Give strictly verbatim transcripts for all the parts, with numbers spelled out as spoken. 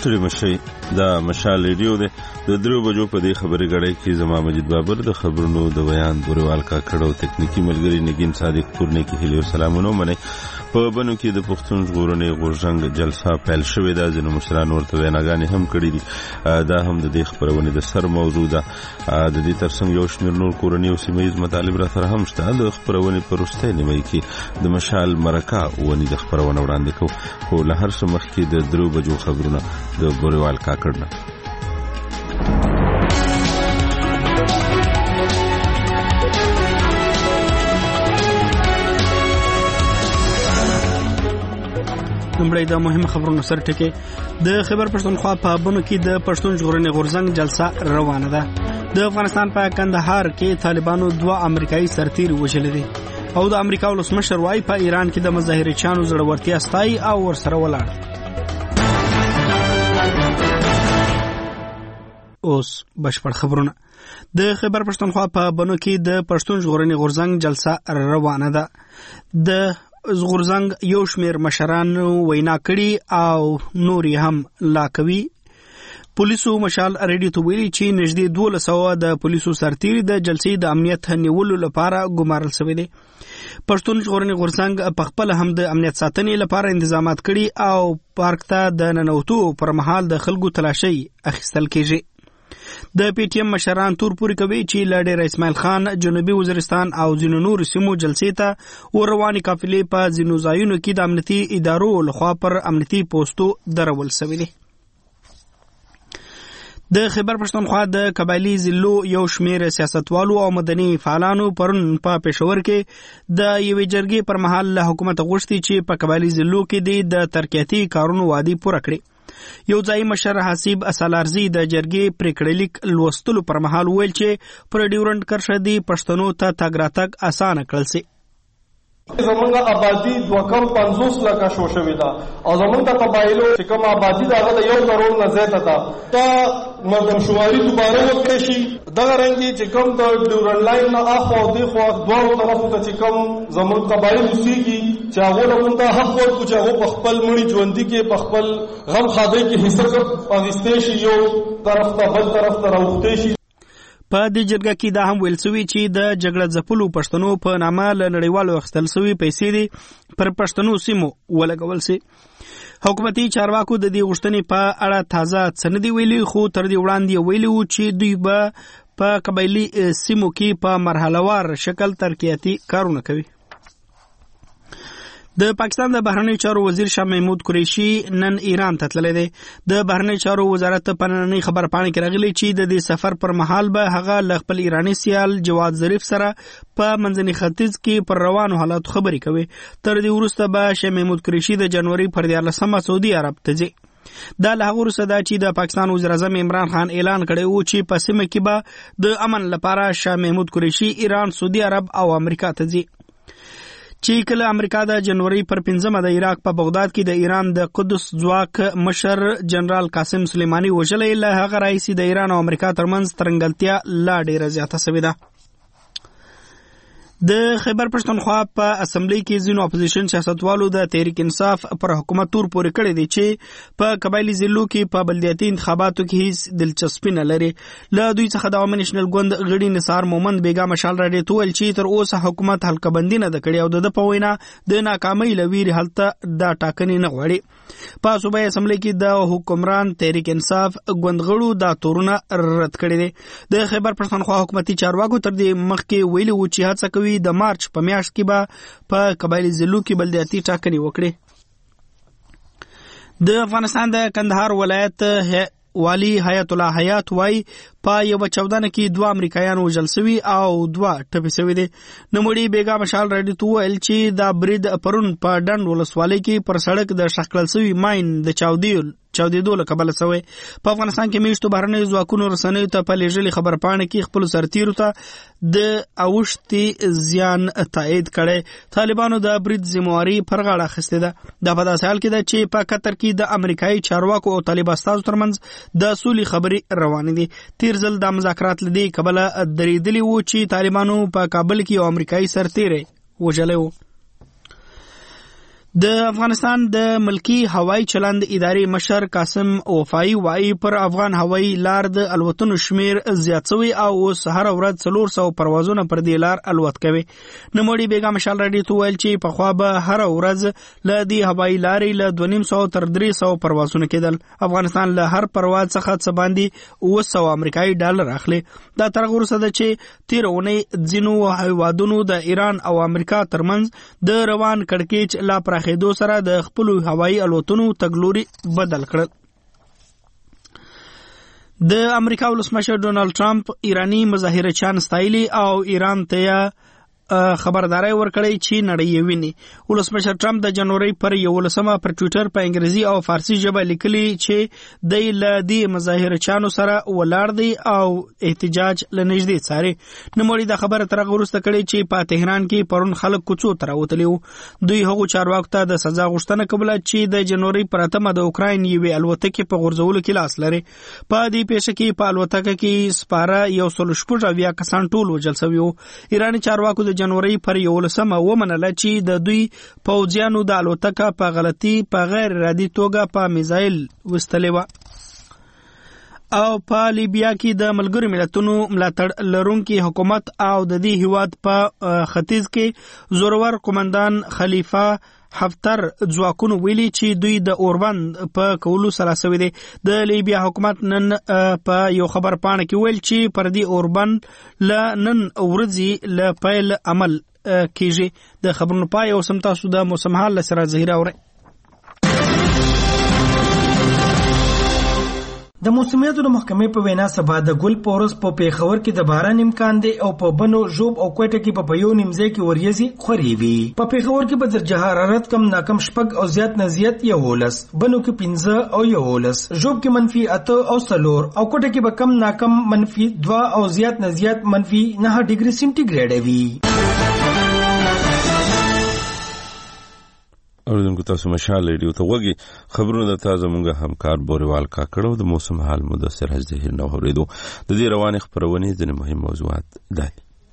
ستړي مشي دا مشال ریډیو دی د درو بجو په دې خبرې غړې کې زما مجید بابر د خبرونو د بیان بوروال کا کړو تکنیکی ملګری نگین صادق پورنه کې هلیو سلامونه منه په بنو کې د پښتون ژغورنې غورځنګ جلسه پیل شوې ده ځینو مشران ورته ویناګانې هم کړې دي دا هم د دې خبرونه د سر موضوع ده د دې ترڅنګ یو شمېر نور کورنۍ او سیمهیز مطالب را سره هم شته د خبرونه په وروستۍ نیمه کې د مشال مرکه ونی د خبرونه وړاندې کوو خو له هر څه مخکې د درو بجو خبرونه د بوروال کا کړنه نمبرې د مهمه خبرونو سره ټکي د خبر پښتونخوا په بنو کې د پښتون ژغورنې غورځنګ جلسه روانه ده د افغانستان په کندهار کې طالبانو دوه امریکایي سرتیري وژلي دي او د امریکا ولسمشر وايي په ایران کې د مظاهرچیانو زړورتیا ستایي او ورسره ولاړ. اوس بشپړ خبرونه. د خبر پښتونخوا په بنو کې د پښتون ژغورنې غورځنګ جلسه روانه ده. د غورځنګ یو شمېر مشران وینا کړي او نور هم لا کوي. پولیسو مشال ریډیو ته ویلي چې نږدې دوه سوه د پولیسو سرتیري د جلسې د امنیت نیولو لپاره ګمارل شوي دي. پښتون ژغورنې غورځنګ په خپل هم د امنیت ساتنې لپاره انتظامات کړي او پارک ته د ننوتو پر مهال د خلکو تلاشي اخیستل کیږي. د پی ټی ایم مشران تور پوري کوي چې لاډر اسماعیل خان جنوبي وزیرستان او ځینو نور سیمو جلسې ته ورواني قافلې په ځینو ځایونو کې د امنیتي ادارو لخوا پر امنیتي پوسټو درول شوي دي. د خبر پښتونخوا د قبایلی ضلعو یو شمېر سیاستوالو او مدني فعالانو پرون په پېښور کې د یوې جرګې پر مهال له حکومت غوښتي چې په قبایلی ضلعو کې د ترقیاتي کارونو وعدې پوره کړي. یو ځای مشر حسیب اسالارزی د جرګې پریکړه لیک لوستلو پر مهال ویل چې پر ډیورنډ کرښه دی پښتنو ته تګ راتګ اسانه کړل سي. زمونږ آبادی دوه کم پنځوس لکه شو شوې ده او زمونږ د قبایلو چې کوم آبادي ده هغه د یو کروڑ نه زیاته ده. ته مردمشواري دوباره وکړی شي دغه رنګې چې کوم د ډیورنډ لاین نه اخوا او دېخوا دواړو طرفو ته چې کوم زمونږ قبایل اوسېږي چې هغو له مونږ ته حق ورکړو چې هغو په خپل مړي ژوندي کې په خپل غم ښادۍ کې حصه اخیستی شي یو طرف ته بل طرف ته راوښتی شي. په دې جرګه کې دا هم ویل شوي چې د جګړه ځپلو پښتنو په نامه له نړیوالو اخیستل شوي پیسې دي پر پښتنو سیمو ولګول شي. حکومتي چارواکو د دې غوښتنې په اړه تازه څه نه دي ویلي خو تر دې وړاندې ویلي وو چې دوی به په قبایلي سیمو کې په مرحلهوار شکل ترقیاتي کارونه کوي. د پاکستان د بهرنیو چارو وزیر شاه محمود قریشي نن ایران ته تللی دی. د بهرنیو چارو وزارت په نننۍ خبرپاڼه کې راغلی چې د دې سفر پر مهال به هغه له خپل ایراني سیال جواد ظریف سره په منځني ختیځ کې پر روانو حالاتو خبرې کوي. تر دې وروسته به شاه محمود قریشي د جنوري پر دیارلسمه سعودي عرب ته ځي. دا له هغه وروسته ده چې د پاکستان وزیر اعظم عمران خان اعلان کړی و چې په سیمه کې به د امن لپاره شاه محمود قریشي ایران، سعودي عرب او امریکا ته ځي. چې کله امریکا د جنوري پر پنځمه د عراق په بغداد کې د ایران د قدس ځواک مشر جنرال قاسم سلیمانی وژلی، له هغه راهیسې د ایران او امریکا ترمنځ ترنګلتیا لا ډیره زیاته شوې ده. د خیبر پښتونخوا په اسمبلی کې ځینو اپوزیشن سیاستوالو د تحریک انصاف پر حکومت تور پورې کړی دی چې په قبایلی ضلعو کې په بلدیاتي انتخاباتو کې هیڅ دلچسپي نه لري. له دوی څخه د عوامي نیشنل ګوند غړي نثار مومند بیګا مشال راډیو ته ویل چې تر اوسه حکومت حلقه‌بندي نه ده کړې او د ده په وینا د ناکامۍ له ویرې هلته دا ټاکنې نه غواړي. په صوبایي اسمبلی کې د حکمران تحریک انصاف ګوند غړو دا تورونه رد کړي دي. د خیبر پښتونخوا حکومتي چارواکو تر دې مخکې ویلي و چې هڅه کوي د مارچ په میاشت کې به په قبایلی ضلعو کې بلدیاتي ټاکنې وکړي. د افغانستان د کندهار ولایت والی حیات الله حیات وای په یو چودانه کې دوه امریکایان وژل شوي او دوه ټپي شوي دي. نوموړي بیګا مشال راډیو ته وویل چې دا برید پرون په ډنډ ولسوالۍ کې پر سړک د ښخ کړل شوي ماین د چاودیو چاودېدو له کبله شوی. په افغانستان کې میشتو بهرنیو ځواکونو رسنیو ته په لېږلې خبرپاڼه کې خپلو سرتیرو ته د اوښتې زیان تایید کړی. طالبانو د برید ذمهواري پر غاړه اخیستې ده. دا په داسې حال کې ده چې په قطر کې د امریکایي چارواکو او طالب استازو ترمنځ د سولې خبرې روانې دي. تیر ځل دا مذاکرات له دې کبله درېدلي وو چې طالبانو په کابل کې یو امریکایي سرتیری وژلی و. د افغانستان د ملکی هوایي چلند ادارې مشر قاسم وفای وايي پر افغان هوایي لار د الوتنو شمیر زیات شوی او اوس هر ورځ څلور سوه پروازونه پر دې لار الوت کوي. نوموړي بیګا مشال راډیو ته ویل چې پخوا به هر ورځ له دې هوایي لارې له دوه نیم سوه تر درې سوه پروازونه کېدل. افغانستان له هر پرواز څخه څه باندې اوه سوه امریکایي ډالر اخلي. دا تر هغه وروسته ده چې تېره اونۍ ځینو هیوادونو د ایران او امریکا ترمنځ د روان کړکېچ لا پراخېدو سره د خپلو هوایي الوتنو تګلوري بدل کړل. د امریکا ولسمشر ډونالد ټرمپ ایرانی مظاهرچیان ستایلي او ایران ته خبرداري ورکړی چې نړۍ ویني. ولسمشر ټرمپ د جنوري پر یولسمه پر ټویټر په انګریزي او فارسی ژبه لیکلي چې د ل دې مظاهرچیانو سره ولاړ دی او احتجاج لنږدې څاري. نوموړي د خبره تر هغه وروسته کړې چې په تهران کې پرون خلک کوڅو ته راوتلي وو. دوی هغو چارواکو ته د سزا غوښتنه کوله چې د جنوري پر اتمه د اوکراین یوې الوتکې په غورځولو کې لاس لري. په دې پیښه کې په الوتکه کې سپاره یو سل شپږ اویا کسان ټول وژل شوي وو. ایراني چارواکو د جنوري پر یولسمه ومنله چې د دوی پوځیانو د الوتکه په غلطي په غیر ارادي توګه په میزایل وستلې وه. او په لیبیا کې د ملګرو ملتونو ملاتړ لرونکي حکومت او د دې هیواد په ختیځ کې زورور قومندان خلیفه حفتر ځواکونو ویلي چې دوی د اوربند په کولو سره سوي دي. د لیبیا حکومت نن په یو خبر پاڼه کې ویل چې پر دې اوربند له نن ورځې له پیل عمل کیږي. د خبرونو پای او سم تاسو د موسم حال سره ظهیر اورئ. د موسمیاتو د محکمې په وینا سبا د ګل پورس په پیښور کې د باران امکان دی او په بنو ژوب او کوټه کې په یو نیمځای کې وریځي خوري وي. په پیښور کې په درجه حرارت کم ناکم شپږ او زیات نه زیات یولس، بنو کې پنځه او یولس، ژوب کې منفي اته او څلور او کوټه کې به کم ناکم منفي دوه او زیات نه زیات منفي نه ډیګري سنټیګریډ وي. اوریدونکو تاسو مشال ریډیو ته وګورئ. خبرونه د تازه مونږه همکار بوریوال کاکړو د موسم حال مدثر حج ظهیر نو اوریدو. د دې روانې خبرونې ځینې مهم موضوعات دي.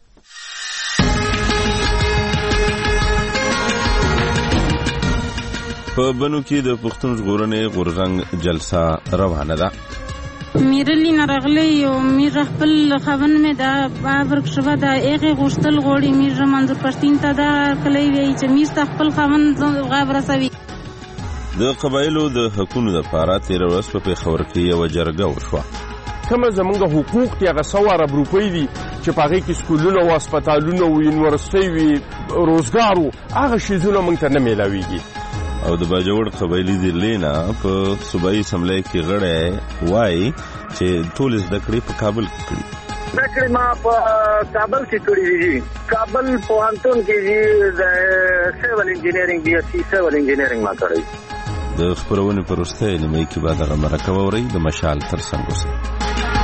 په بنو کې د پښتون ژغورنې غورځنګ جلسه روانه ده. میرلی نرغلی و میر خپل خبن می دا ورک شوه دا ایغی غوشتل غوڑی میر منظور پشتین تا دا کلی وی چې میر تا خپل خبن غاب رسوی. د قبایلو د حقونو د پاره تیر ورځ په پیښور کې یو جرګه وشوه. کومه زمونږ حقوق دي هغه سوه ارب روپۍ دي چې په هغې کې سکولونه او هسپتالونه او یونیورسټۍ وي، روزګار و، هغه شیزونه موږ ته نه میلاویږي. او د باجوړ قبایلي ضلع نه په صوبایي اسمبلی کې غړی وایي چې ټول زده کړې په کابل کې کړي. زده کړې ما په کابل کې کړي دي. کابل پوهنتون کې دي د سیول انجینیرینګ بي اس سی سیول انجینیرینګ ما کړی. د خپرونې په وروستۍ نیمایي کې به دغه مرکه واورئ د مشال تر څنګ اوسئ.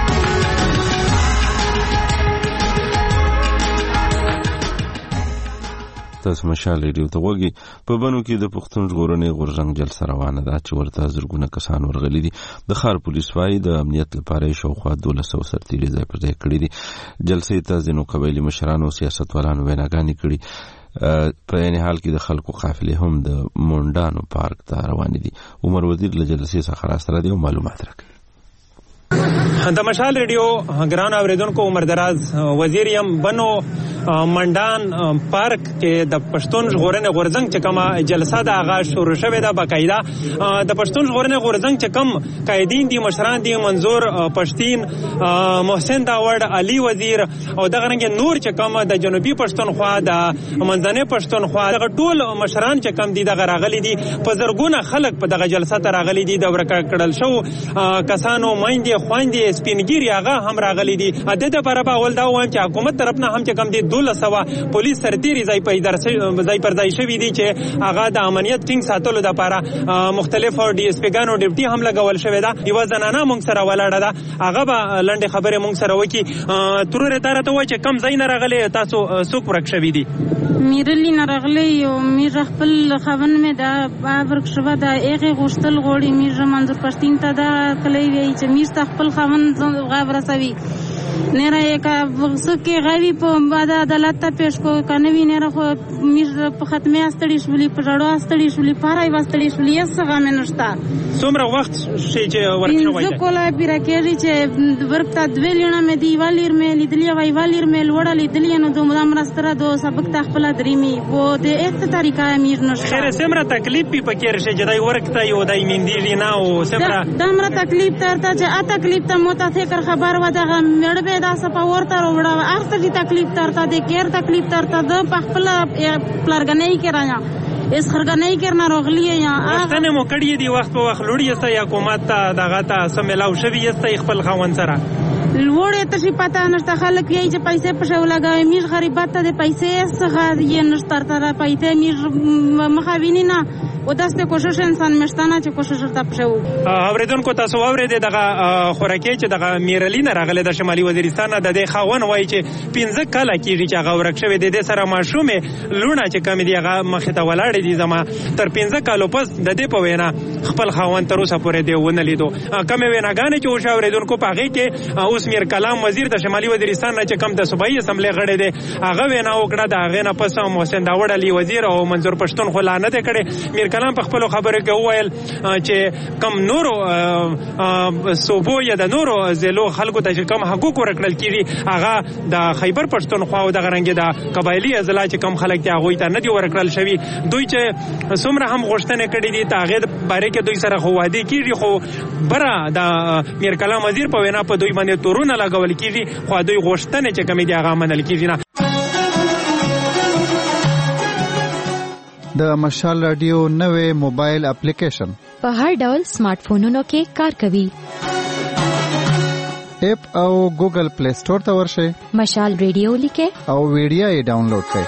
تاسو مشال ریډیو ته وګورئ. په بنو کې د پښتون ژغورنې غورځنګ جلسه روانه ده چې ورته زرګونه کسان ورغلي دي. د ښار پولیس وايي د امنیت لپاره یې شاوخوا دولس سوه سرتیري ځای پر ځای کړي دي. جلسې ته ځینو قبایلي مشرانو او سیاستوالانو ویناګانې کړي. په عین حال کې د خلکو قافلې هم د مونډانو پارک ته روانې دي. عمر وزیر له جلسې څخه راسره دی او معلومات راکوي. د مشال ریډیو ګران اوریدونکو، عمر دراز وزیر یم. بنو منډان پارک کې د پښتون ژغورنې غورځنګ چې کومه جلسه د آغاز شروع شوې ده. باقاعده د پښتون ژغورنې غورځنګ چې کوم قایدین دي، مشران دي، منظور پښتین، محسن داوړ، علي وزیر او دغه رنګ نور چې کوم د جنوبي پښتونخوا، د منځنۍ پښتونخوا، دغه ټول مشران چې کوم دي دغه راغلي دي. په زرګونه خلک په دغه جلسه ته راغلي دي. د ورکه کړل شو کسانو میندې خویندې سپینګیري هغه هم راغلي دي. د دې لپاره به اول دا ووایم چې حکومت طرف نه هم چې کوم دي دولس سوه پولیس سرتیري ځای ځای پر ځای شوي دي چې هغه د امنیت ټینګ ساتلو دپاره مختلفو ډي اس پي ګانو ډیوټي هم لګول شوې ده. یوه زنانه موږ سره ولاړه ده، هغه به لنډې خبرې موږ سره وکړي. ترورې تا راته ووایي چې کوم ځای نه راغلی، تاسو څوک ورک شوي دي؟ میرلی نرغلی و میر خپل خبن می دا ورک شوه دا ایغی غوشتل غوړي میر منظور پښتین ته دا کلی وی چې میر تا خپل خبن غاب رسوي. نره کا وسکه غوی په بعد عدالت ته پیش کو کنوی نره خو میر په ختمه استړي شولې په جوړو استړي شولې پارای واستړي شولې یسغه منشتا څومره وخت شي چې ورکړو وایي زه کوله پیراکېږي چې ورکتا دویلونه مې دی والیر مې لیدلی وای والیر مې وړه لیدلی نو دوه مرستره دو سبق تخپل دریمي وو د ایت طریقه میر نشته خیر سمره تکلیف په پکې رشه چې دای ورکتا یو دای مندی نه او سمره دمره تکلیف ترته چې ا تکلیف ته موته فکر خبر و دغه مړ به دا سپورت وروړه اخته دي تکلیف ترته د کیر تکلیف ترته د خپل پلارګنۍ کې راځه اس خرګنۍ کې نه روغلی یا اخته مو کړی دی وخت په وخت لوړی است یا حکومت ته دغه ته سملاو شوی است خپل خوان سره لوړې ته شي پتا نشته خلک یې چې پیسې پښه ولګوي میش غریبات ته د پیسې څخه یې نشته تر پیسې میش مخاوینی نه و داسته کوشش انسان مشتانه چې کوشش ورته پښو اوریدونکو تاسو اورېد دغه خوراکي چې دغه میرلین راغله د شمالي وزیرستان د دې خاون وای چې پنځه کاله کېږي چې هغه ورک شوی د دې سره ماشومه لونه چې کم دی هغه مخ ته ولاړې دي زما تر پنځه کالو پس د دې په وینا خپل خاون تر اوسه پورې دی ونه لیدو کم ویناګانې چې او اوریدونکو په هغه کې اوس میر کلام وزیر د شمالي وزیرستان نه چې کم د صوبایي اسمبلی غړی دی هغه وینا وکړه د هغه نه پس محسن داوود علي وزیر او منظور پښتون خو لانه ده کړي میر کلام په خپل خبره کې وویل چې کم نورو صوبو یا د نورو ضلعو خلکو ته چې کم حقوق ورکړل کیږي هغه د خیبر پښتونخوا او د غرنګ د قبایلی اضلاع چې کم خلک ته هغه ته نه دی ورکړل شوی دوی چې څومره هم غوښتنه کړې دي ته هغه باره کې دوی سره خو وادي کیږي خو بره د میر کلام وزیر په وینا په دوی باندې تورونه لګول کیږي خو دوی غوښتنه چې کم دي هغه منل کیږي نه د مشال رادیو نوې موبایل اپلیکیشن په هر ډول سمارټ فونونو کې کار کوي اپ او ګوګل پلی سٹور ته ورشئ مشال رادیو لیکه او ویډیو یې ډاونلوډ کړئ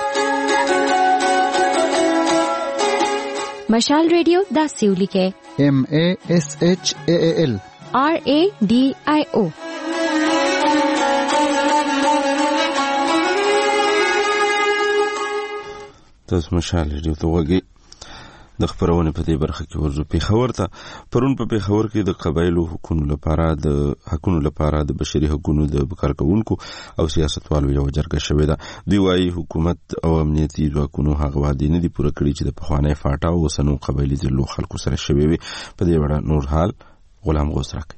مشال رادیو دا سیو لیکه M A S H A A L R A D I O تاسو مشال ریډیو ته وګورئ د خبرونه په دې برخه کې ورځو پیښور ته پرون په پیښور کې د قبایلو حقوقو لپاره د حقوقو لپاره د بشري حقوقو د کارکونکو او سیاستوالو یو جرګه شوې ده دوی وايي حکومت او امنیتي ځواکونو هغه وعده نه دي پوره کړې چې د پخوانی فاټا او سنو قبایلی ضلعو خلکو سره شوي وي په دې وړاندې نور حال غلام غوث راکړي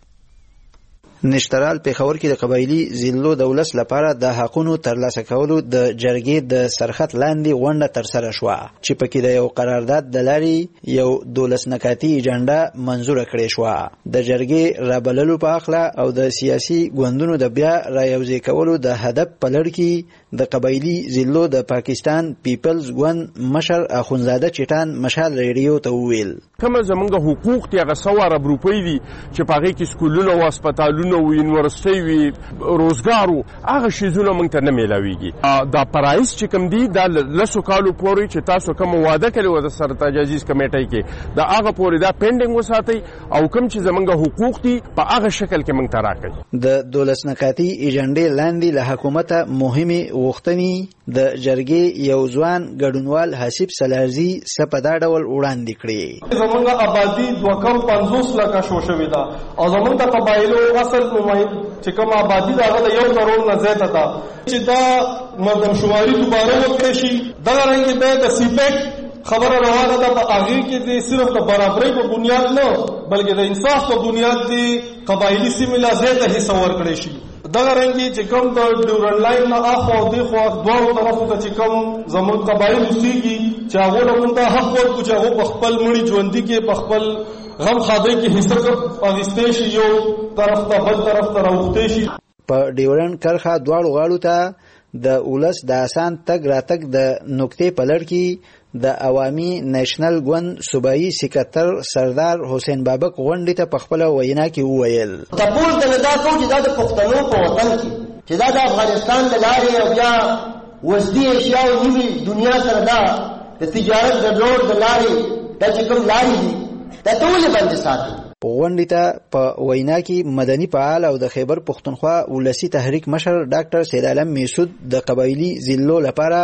نشترال پیښور کې د قبایلی ضلعو د ولس لپاره د حقونو ترلاسه کولو د جرګې د سرخط لاندې غونډه ترسره شوه چې پکې د یو قرارداد د لارې یو دولس نکاتي ایجنډا منزوره کړې شوه د جرګې رابللو په اخلا او د سیاسي ګوندونو د بیا رایوځای کولو د هدف په لړ کې د قبایلی ضلعو د پاکستان پیپلز ګوند مشر اخونزاده چټان مشال ریډیو ته وویل کومه زمونږ حقوق دي هغه سواره روپۍ دي چې په هغې کې سکولونه او هسپتالونه و یونیورسټۍ وي روزګار و هغه شیزونه موږ ته نه میلاویږي دا پرایس چې کوم دي دا لسو کالو پورې چې تاسو کوم واده کړی وه د سر تجاویز کمیټۍ کې د هغه پورې دا پینډینګ وساتئ او کوم چې زمونږ حقوق دي په هغه شکل کې موږ ته راکړئ د دولس نکاتي ایجنډې لاندې له حکومته مهمې غوښتنې د جرګې یو ځوان ګډونوال حسیب سلارزي څه په دا ډول وړاندې کړې زمونږ آبادي دوه کم پنځوس لکه شو شوې ده او زمونږ د قبایلو اصل چې کوم آبادي ده هغه د یو کروڑ نه زیاته ده چې دا مردم شماري دوباره وکړی شي دغه رنګې بیا د سیپیک خبره روانه ده په هغې کې د صرف د برابرۍ په بنیاد نه بلکې د انصاف په بنیاد د قبایلي سیمې لا زیاته حصه ورکړی شي دغه رنګې چې کوم د ډیورنډ لاین نه اخوا او دېخوا دواړو طرفو ته چې کوم زموږ قبایل اوسېږي چې هغو له موږ ته حق ورکړو چې هغو په خپل مړي ژوندي کې په خپل غم خادۍ کې حصه اخیستی شي یو طرف ته بل طرف ته راوښتی شي په ډیورنډ کرښه دواړو غاړو ته د ولس د اسان تګ راتګ د نقطې په لړ کې د عوامي نیشنل ګوند صوبایي سکرټر سردار حسین بابک غونډې ته په خپله وینا کې وویل تپوس د ندا کو چې دا د پښتنو په وطن کې چې دا د افغانستان د لارې او بیا وسدي اشیاء او نیمې دنیا سره دا د تجارت د روډ د لارې دا چې کوم لارې دي دا ته ولې بندې ساتي غونډې ته په وینا کې مدني فعال او د خیبر پښتونخوا ولسی تحریک مشر ډاکټر سید عالم میسود د قبایلی ضلعو لپاره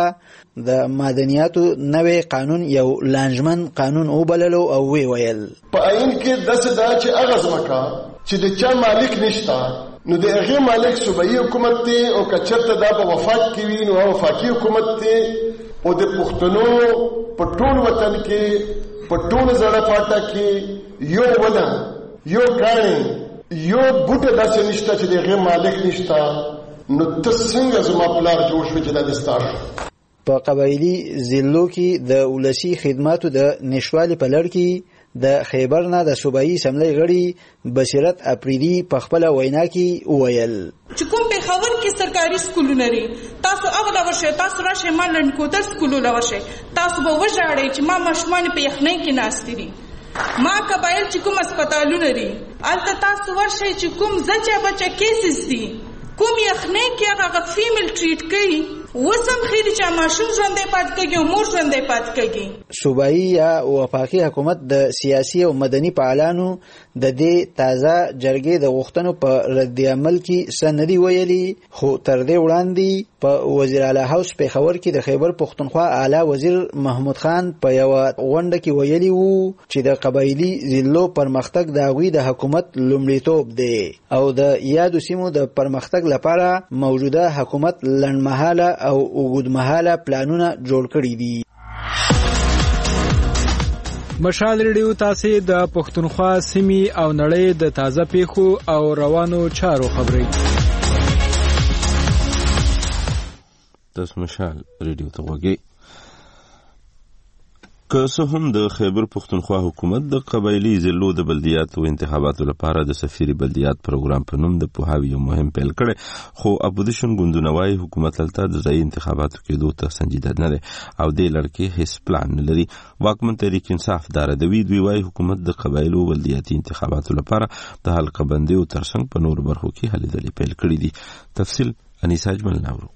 د مدنیاتو نوې قانون یو لانجمن قانون وبللو او وی ویل په عین کې داسې دا چې هغه ځمکه چې د چا مالک نشته نو د هغه مالک صوبایي حکومت ته او کچرته دا په وفاق کې وي نو وفاقي حکومت ته او د پښتنو په ټول وطن کې په ټول زړه پاټه کې یو ودا یو غاڼې یو بوټه داسې نشته چې د هغه مالک نشته نو ته څنګه زما پلار جوړ شو چې دا دستاش په قبایلی ضلعو کې د ولسی خدماتو د نشوالي په لړ کې د خیبر نه د صوبایي اسمبلی غړي بصیرت اپریدي په خپل وینا کې وویل چې کوم په خبر کې سرکاري سکولونه لري تاسو هغه د ورشه تاسو راشه مالند کوتر سکولونه ورشه تاسو به وژاړئ چې ما ماشومان په یخنۍ کې ناشتي دي ما قبایل چې کوم هسپتالونه لري الته تاسو ورشه چې کوم زچا بچا کیسز دي کوم یخنۍ کې هغه فیمیل ټریټ کوي وسم خېری چې ماشوم ژوندې پات کېږي او مور ژوندې پات کېږي. صوبایي یا وفاقي حکومت د سیاسي او مدني فعالانو د دې تازه جرګې د غوښتنو په رد عمل کې سندي ویلي خو تر دې وړاندې په وزیر اعلی هاوس په خبر کې د خیبر پښتونخوا اعلی وزیر محمود خان په یو غونډه کې ویلي وو چې د قبایلی ضلعو پرمختګ د هغوی د حکومت لومړیتوب دی او د یادو سیمو د پرمختګ لپاره موجوده حکومت لنډمهاله او اوږدمهاله پلانونه جوړ کړي دي. مشال ریډیو تاسو د پښتونخوا سیمې او نړۍ د تازه پیښو او روانو چارو خبري تاسو مشال ریډیو ته وګورئ. که څه هم د خیبر پښتونخوا حکومت د قبایلی ضلعو د بلدیاتو انتخاباتو لپاره د سفیر بلدیات پروګرام په نوم د پوهاوي یو مهم پیل کړي خو اپوزیشن ګوندونه وايي حکومت دلته د ځای انتخاباتو کېدو ته سنجیده نه دی او دې لړ کې هیڅ پلان نه لري. واکمن تحریک انصاف دار دوی دوی وايي حکومت د قبایلو بلدیاتي انتخاباتو لپاره د حلقه بندیو ترڅنګ په نور برخو کې هلې ځلې پیل کړي دي. تفصیل انیسا اجمل ناورو.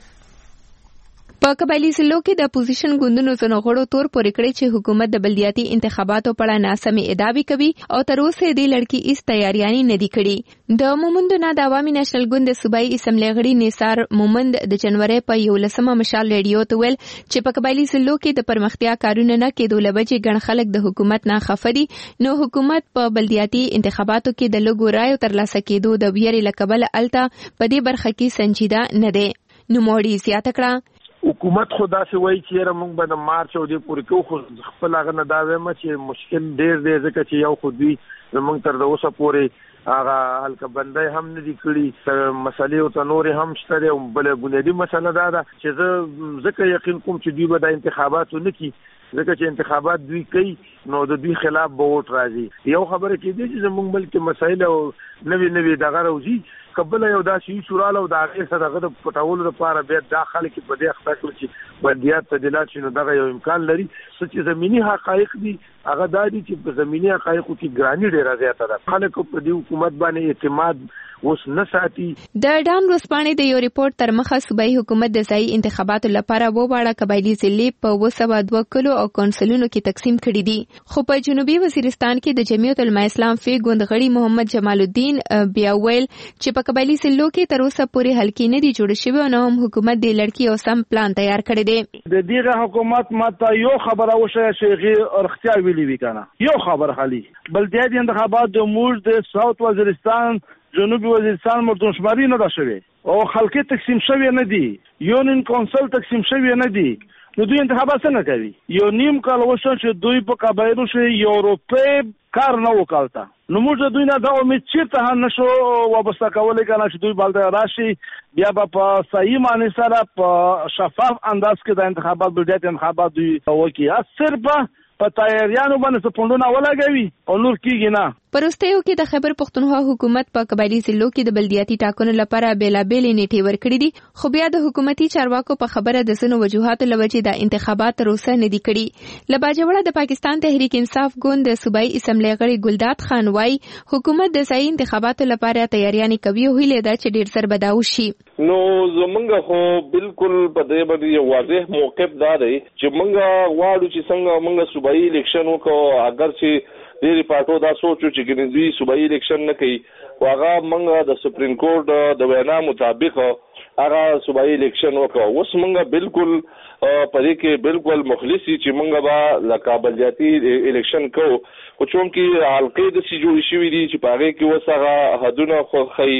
په قبایلی ضلعو کې د اپوزیشن ګوندونو ځینو غړو تور پورې کړی چې حکومت د بلدیاتي انتخاباتو په اړه ناسمې ادعاوې کوي او تر اوسه دې لړ کې هیڅ تیاریانې نه دي کړې. د مومند نه د عوامي نېشنل ګوند د صوبایي اسمبلی غړي نثار مومند د جنوري په یولسمه مشال ریډیو ته ویل چې په قبایلی ضلعو کې د پرمختیا کارونه نه کېدو لبجې ګڼ خلک د حکومت نه خفه دي نو حکومت په بلدیاتي انتخاباتو کې د لږو رایو ترلاسه کېدو د ویرې له کبله الته په دې برخه کې سنجیده نه دی. نوموړي زیاته کړه حکومت خدا سي وایي چې موږ به د مارچ او د پورې کو خو خپل هغه نه دا وایم چې مشکل ډېر دی ځکه چې یو خو دوی زموږ تر اوسه پورې هغه حلقه بندۍ هم نه دي کړي مسلې او تنورې هم شته دی او بله بنیادي مسله دا ده چې زه ځکه یقین کوم چې دوی به د انتخاباتو نه کړي ځکه چې انتخابات دوی کوي نو د دوی خلاف به ووټ راځي. یو خبره کېدی چې زموږ ملک مسایل او نوي نوي دغه راوځي قبل یو داسې شوراله او د هغې سره دغه د پټولو لپاره بیا دا خلک په دې اخته کړي چې بلدیات تدیلات شي نو دغه یو امکان لري. څه چې زمینی حقایق دي هغه دا دي چې په زمینی حقایقو کې ګراني ډېره زیاته ده. خلک په دې حکومت باندې اعتماد اوس نه ساتي. د ډان روسپانې د یو ریپورت تر مخه صوبایي حکومت د ځایي انتخاباتو لپاره وواړه قبایلي ضلعې په اوه سوه دوه کلو او کونسلونو کې تقسیم کړي دي خو په جنوبي وزیرستان کې د جمعیت العلماء اسلام فی ګوند غړي محمد جمال الدین بیا ویل چې په قبایلي ضلعو کې تر اوسه پورې حلقې نه دي جوړې شوې او نه هم حکومت دې لړکي او سم پلان تیار کړی دی. د دغه حکومت ماته یو خبره وشوه چې غیر ارختیا ویلي وی کنه یو خبر خالی بلدیاتي انتخابات د موږ د ساوث وزیرستان جنوبي وزیرستان مردمشماري نه ده شوې او خلکې تقسیم شوې نه دي یونین کونسل تقسیم شوې نه دي نو دوی انتخابات څنګه کوي. یو نیم کال وشو چې دوی په قبایلو شي یوروپی کار نه وکړتا نو موږ دوی نه دا امید چیرته هم نشو وابسته کولای کنه چې دوی بلد راشي بیا په صحیح معنی سره په شفاف انداز کې د انتخابات بلدیاتي انتخابات دوی وکړي. صرف په تیاریانو باندې سپوندونه ولګوي او نور کیږي نه. پرستیو کې د خیبر پښتونخوا حکومت په قبایلی ضلعو کې د بلدیاتي ټاکنو لپاره بیلابېلې نیټې ورکړې دي خو بیا د حکومتي چارواکو په خبره د ځینو وجوهاتو له وجې د انتخابات تر اوسه نه دي کړي. له باجوړه د پاکستان تحریک انصاف ګوند د صوبایي اسمبلی غړي ګلداد خان وایي حکومت د ځایي انتخاباتو لپاره تیاریانې کوي او هیله ده چې ډېر ژر به دا وشي. نو زمونږ خو بالکل په دې باندې یو واضح موقف دا دی چې مونږ غواړو چې څنګه مونږ صوبایي الیکشن وکړو اگر چې ډېری پارټو دا سوچو چې ګنځوي صوبایي الیکشن نه کوي خو هغه موږ د سپریم کورټ د وینا مطابق هغه صوبایي الیکشن وکړو. اوس موږ بالکل په دې کې بالکل مخلص چې موږ به لکه بلدیاتي الیکشن کوو خو چون کې حلقې داسې جوړې شوي دي چې په هغې کې اوس هغه حدونه خوښوي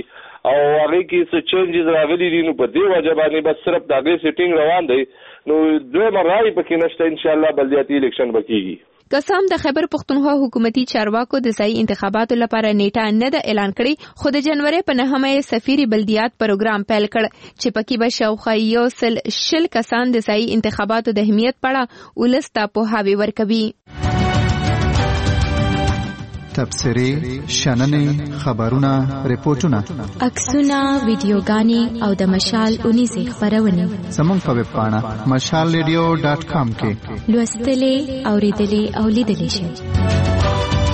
او هغه کې څه چینجز راغلي دي نو په دې وجه باندې بس صرف د هغې سیټینګ روان دی نو دویمه رایې پکې نشته انشاءالله بلدیاتي الیکشن به کېږي. قسم د خیبر پختونخوا حکومتي چارواکو د ځایي انتخاباتو لپاره نیټه نه ده اعلان کړې خو د جنوري په نهمه یې سفیر بلدیات پروګرام پیل کړ چې پکې به شاوخوا یو سل شل کسان د ځایي انتخاباتو د اهمیت په اړه ولس ته پوهاوی ورکوي. تبصرې، شننې، خبرونه، ریپورتونه، عکسونه، ویډیوګانې او د مشال اونیزې خپرونې زموږ په ویب پاڼه مشال ریډیو ډاټ کام کې لوستلې، اورېدلې او لیدلې شئ.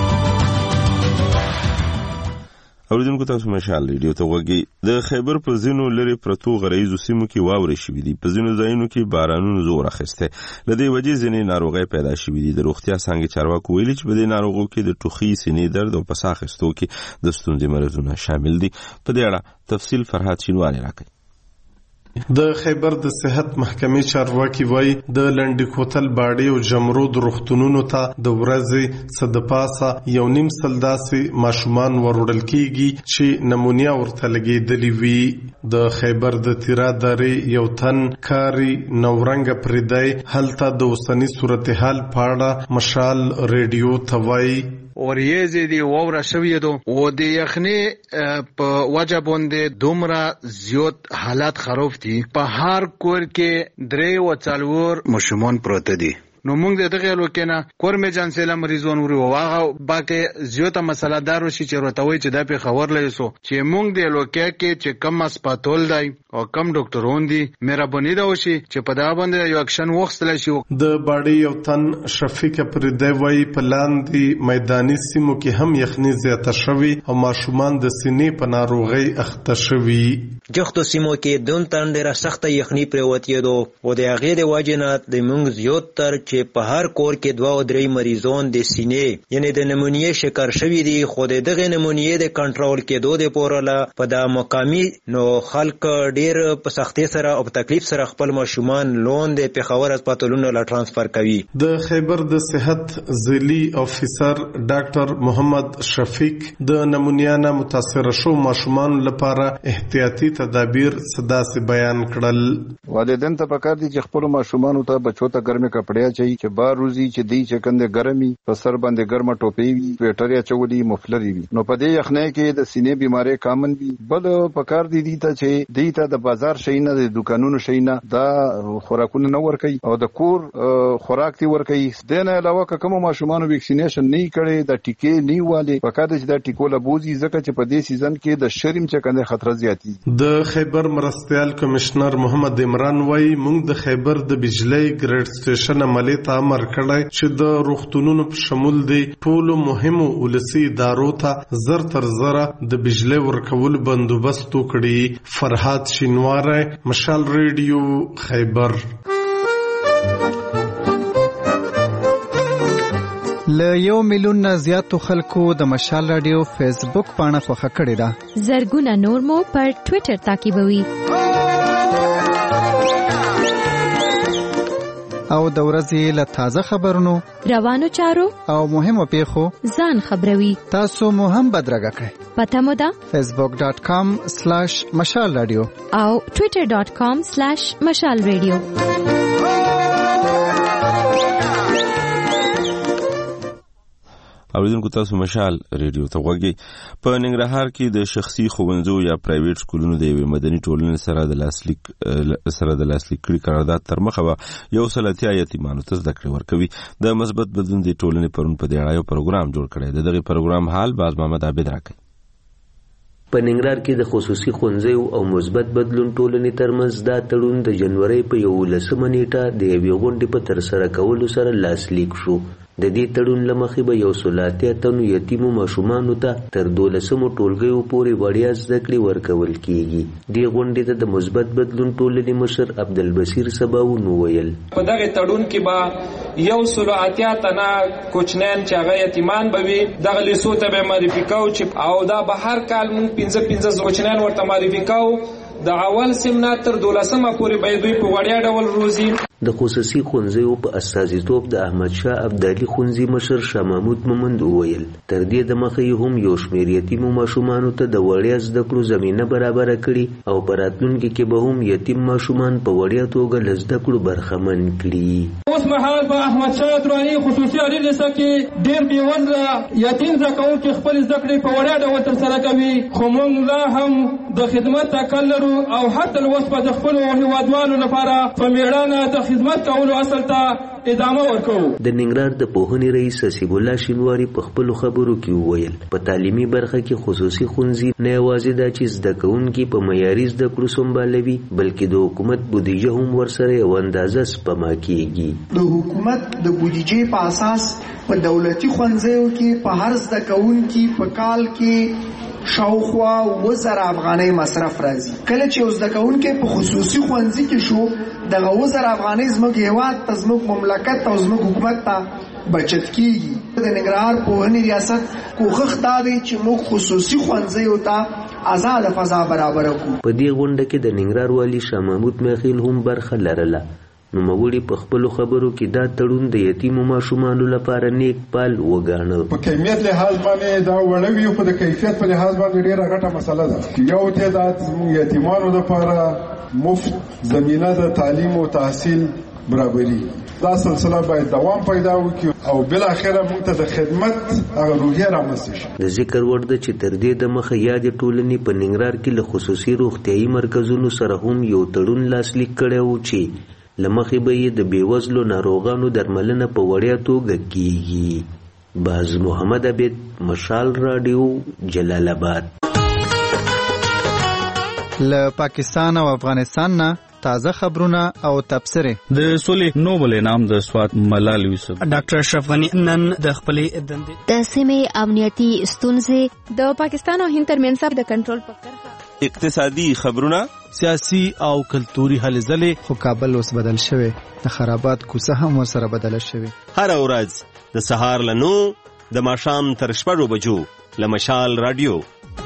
اوریدونکو تاسو مشال ریډیو ته وګورئ. د خیبر په ځینو لري پرتو غریزو سیمو کې واورې شوې دي. په ځینو ځایونو کې بارانونو زور اخیسته. لدې وجې ځینې ناروغۍ پیدا شوې دي. د روغتیا څنګه چارواکو ویلي چې په دې ناروغو کې د ټوخي، سینې درد او پس اخیستو کې د ستونزې مرزونه شامل دي. په دې اړه تفصیل فرحات شینوانی راکړي. د خیبر د صحت محکمې چارواکي وایي د لنډی کوتل باډي او جمرود روغتونونو ته د ورځې څه د پاسه یو نیم سل داسې ماشومان وروړل کیږي چې نمونیا ورته لګېدلې وي. د خیبر د تیرا درې یو تن کاری نورنګ پردای هلته د اوسنی صورتحال په اړه مشال ریډیو ته وایي. اوریزې دی ووره شوې دو و د یخنی په وجه باندې دومره زیات حالات خراب دي. په هر کور کې درې و څلور ماشومان پروت دي. نو موږ د دغه لوکینه کورمه جانسله مریضون ورو واغه باکه زیاته مسله دارو شي چې ورتوي چې د په خبر لایسو چې موږ د لوکیا کې چې کم اسپاتول دی او کم ډاکټرون دي مهرباني دا وشي چې په دا باندې یو اکشن وختل شي. د باډي یو تن شفیق پردی وای په لاندې میداني سیمو کې هم یخني زیاته شوی او ماشومان د سینې په ناروغي اخته شوی. جختو سیمو کې دون تن ډیره سخته یخني پروتې دو او د هغه د واجنات د موږ زیات تر چې په هر کور کې دوه او درې مریضون د سینې یعنی د نمونیه شکر شوی دي. خو دغه نمونیه د کنټرول کېدو د پورله په د مقامی نو خلک ډیر په سختۍ سره او په تکلیف سره خپل ماشومان لون د پیښور هسپتالونو لا ترانسفر کوي. د خیبر د صحت ځلی افیسر ډاکټر محمد شفیق د نمونیا نه متاثر شو ماشومان لپاره احتیاطي تدابیر صدا سي بیان کړل. والدین ته پکار دي چې خپل ماشومان ته بچو ته ګرمه کپڑے چي چې بار روزي چې دی چې کنده ګرمي په سر باندې ګرمه ټوپي وي سویټر یا چولي مفلري وي. نو په دې یخنۍ کې د سینې بيماري کامن وي. بل پکار دي دي ته چې دی ته د بازار شینه د دکانونو شینه دا خوراکونه نه ورکي او د کور خوراک تی ورکي. دنه علاوه کوم ماشومان ویکسینیشن نه کړي د ټیکې نه والي پکار دي چې د ټیکو لبوزي ځکه چې په دې سیزن کې د شرم چې کنده خطر زیاتی. د خیبر مرستيال کمشنر محمد عمران وای موږ د خیبر د بجلی ګریډ سټیشن عملی ته امر کړی چې د روغتونونو په شمول دی ټولو مهمو ولسی ادارو ته زر تر زره د بجلی ورکول بندوبست وکړي. فرحات شینواری مشال ریډیو خیبر. ل یو میلیون نه زیاتو خلکو د مشال رادیو فیسبوک پاڼه خوښه کړې ده. زرګونه نور مو پر ټوئیټر تعقیبوي. او د ورځې له تازه خبرونو روانو چارو او مهمو پیښو ځان خبروي. تاسو مو هم بدرګه کړئ. پته مو ده فیسبوک ډاټ کام سلاش مشال رادیو او ټوئیټر ډاټ کام سلاش مشال رادیو. اوریدونکو تاسو مشال ریډیو ته وګورئ. په ننګرهار کې د شخصي ښوونځو یا پرایویټ سکولونو د یوې مدني ټولنې سره د لاسلیک سره د لاسلیک کړي قرارداد تر مخه به یو سل اتیا یتیمانو ته زده کړې ورکوي. د مثبت بدلون د ټولنې پرون په دې اړه یو پروګرام جوړ کړی. د دغه پروګرام حال باز محمد عابد راکړي. په ننګرهار کې د خصوصي ښوونځیو او مثبت بدلون ټولنې ترمنځ دا تړون د جنوري په یولسمه نیټه د یوې غونډې په ترسره کولو سره لاسلیک شو. د دې تړون له مخې به یو سل اتیا تنو یتیمو ماشومانو ته تر دولسمو ټولګیو پورې وړیا زده کړې ورکول کیږي. دې غونډې ته د مثبت بدلون ټولنې مشر عبدالبصیر سباون وویل په دغه تړون کې به یو سل اتیا تنه کوچنیان چې هغه یتیمان به وي دغه لیسو ته به معرفي کوو چې او دا به هر کال مونږ پنځه پنځه کوچنیان ورته معرفي کوو. د اول سیمنا تر دولسمه پورې به دوی په وړیا ډول روزي. د خصوصي ښوونځیو په استازیتوب د احمد شاه ابدالي ښوونځي مشر شاه محمود مومند وویل تر دې دمخه یې هم یو شمېر یتیمو ماشومانو ته د وړیا زده کړو زمینه برابره کړي او په راتلونکي کې به هم یتیم ماشومان په وړیا توګه له زده کړو برخمن کړي. اوس مهال په احمد شاه دراني خصوصي اړین لیسه کې ډېر بېوزله یتیم زده کوونکي خپل زده کړې په وړیا ډول ترسره کوي، خو موږ لا هم د خدمت تکل لرو او حتی اوس به د خپلو هېوادوالو لپاره په مېړانه د خدمت کولو اصل ته ادامه ورکوو. د ننګرهار د پوهنې رئیس حسیب الله شینواري په خپلو خبرو کې وویل په تعلیمي برخه کې خصوصي ښوونځي نه یوازې دا چې زده کوونکي په معیاري زده کړو سمبالوي بلکې د حکومت بودیجه هم ورسره یو اندازه سپما کیږي. د حکومت د بودیجې په اساس په دولتي ښوونځیو کې په هر زده کوونکي په کال کې شاوخوا وزر افغانۍ مصرف راځي. کله چې یو زده کوونکی په خصوصي ښوونځي کې شو دغه وزر افغانۍ زموږ هېواد ته زموږ مملکت ته او زموږ حکومت ته بچت کیږي. د ننګرهار پوهنې ریاست کوښښ دا دی چې موږ خصوصي ښوونځیو ته آزاده فضا برابره کړو. په دې غونډه کې د ننګرهار والي شاه محمود میخیل هم برخه لرله. نوموړي په خپلو خبرو کې دا تړون د یتیمو ماشومانو لپاره نیک پال وګاڼه. په کمیت لحاظ باندې دا وړه وي خو د کیفیت په لحاظ باندې ډېره غټه مسله ده. یو تعداد زموږ یتیمانو لپاره مفت زمینه د تعلیم او تحصیل برابري. دا سلسله باید دوام پیدا وکړي او بالاخره موږ ته د خدمت هغه روحیه رامنځته شي. د ذکر وړ ده چې تر دې دمخه یادې ټولنې په ننګرهار کې له خصوصي روغتیایي مرکزونو سره هم یو تړون لاسلیک کړی و چې له مخې به یې د بېوزلو ناروغانو درملنه په وړیا توګه کیږي. باز محمد عبید، مشال راډیو، جلال آباد. له پاکستان او افغانستان نه تازه خبرونه او تبصرې. د سولې نوبل انعام د سوات ملال یوسف ډاکټر اشرف غنی نن د خپلې دندې د سیمې امنیتي ستونزې د پاکستان او هند ترمنځ د کنټرول په کرښه اقتصادي خبرونه سیاسي او کلتوري هلې ځلې. خو کابل اوس بدل شوی، د خرابات کوڅه هم ورسره بدله شوې. هر ورځ د سهار له نو د ماښام تر شپږو بجو له مشال راډیو.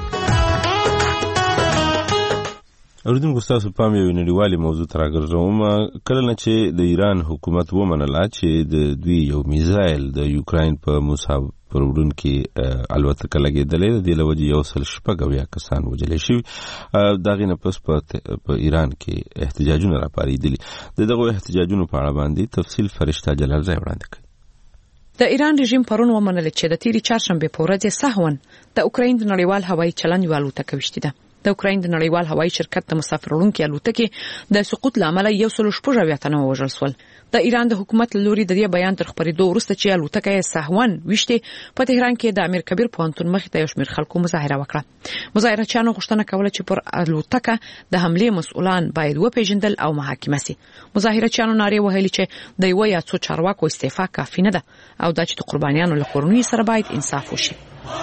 اوریدونکو ستاسو پام یو نړیوالې موضوع ته راګرځوم. کله نه چې د ایران حکومت ومنله چې د دوی یو میزایل د یوکراین په موسهو پر وړونکي الوتکه لګېدلی د دې له وجې یو سل شپږ اویا کسان وژلی شوي. د هغې نه پس په ایران کې احتجاجونه راپارېدلي. د دغو احتجاجونو په اړه باندې تفصیل فرشته جلال ځای وړاندې کوي. د ایران رژیم پرون ومنله چې د تیرې چهارشنبې په ورځ سهواً د اوکراین د نړیوال هوایي چلند یوه الوتکه ویشتې ده. د اوکراین د نړیوال هوایي شرکت د مسافر وړونکي الوتکې د سقوط له امله یو سل شپږ اویا تنه ووژل شول. د ایران د حکومت له لوري د دې بیان تر خپرېدو وروسته چې الوتکه یې سهواً ویشتې په تهران کې د امیر کبیر پوهنتون مخې ته یو شمېر خلکو مظاهره وکړه. مظاهرچیانو غوښتنه کوله چې پر الوتکه د حملې مسؤلان باید وپېژندل او محاکمه سي. مظاهرچیانو نارې وهلې چې د یوه یا څو چارواکو استعفا کافي نه ده او دا چې د قربانیانو له کورنیو سره باید انصاف وشي.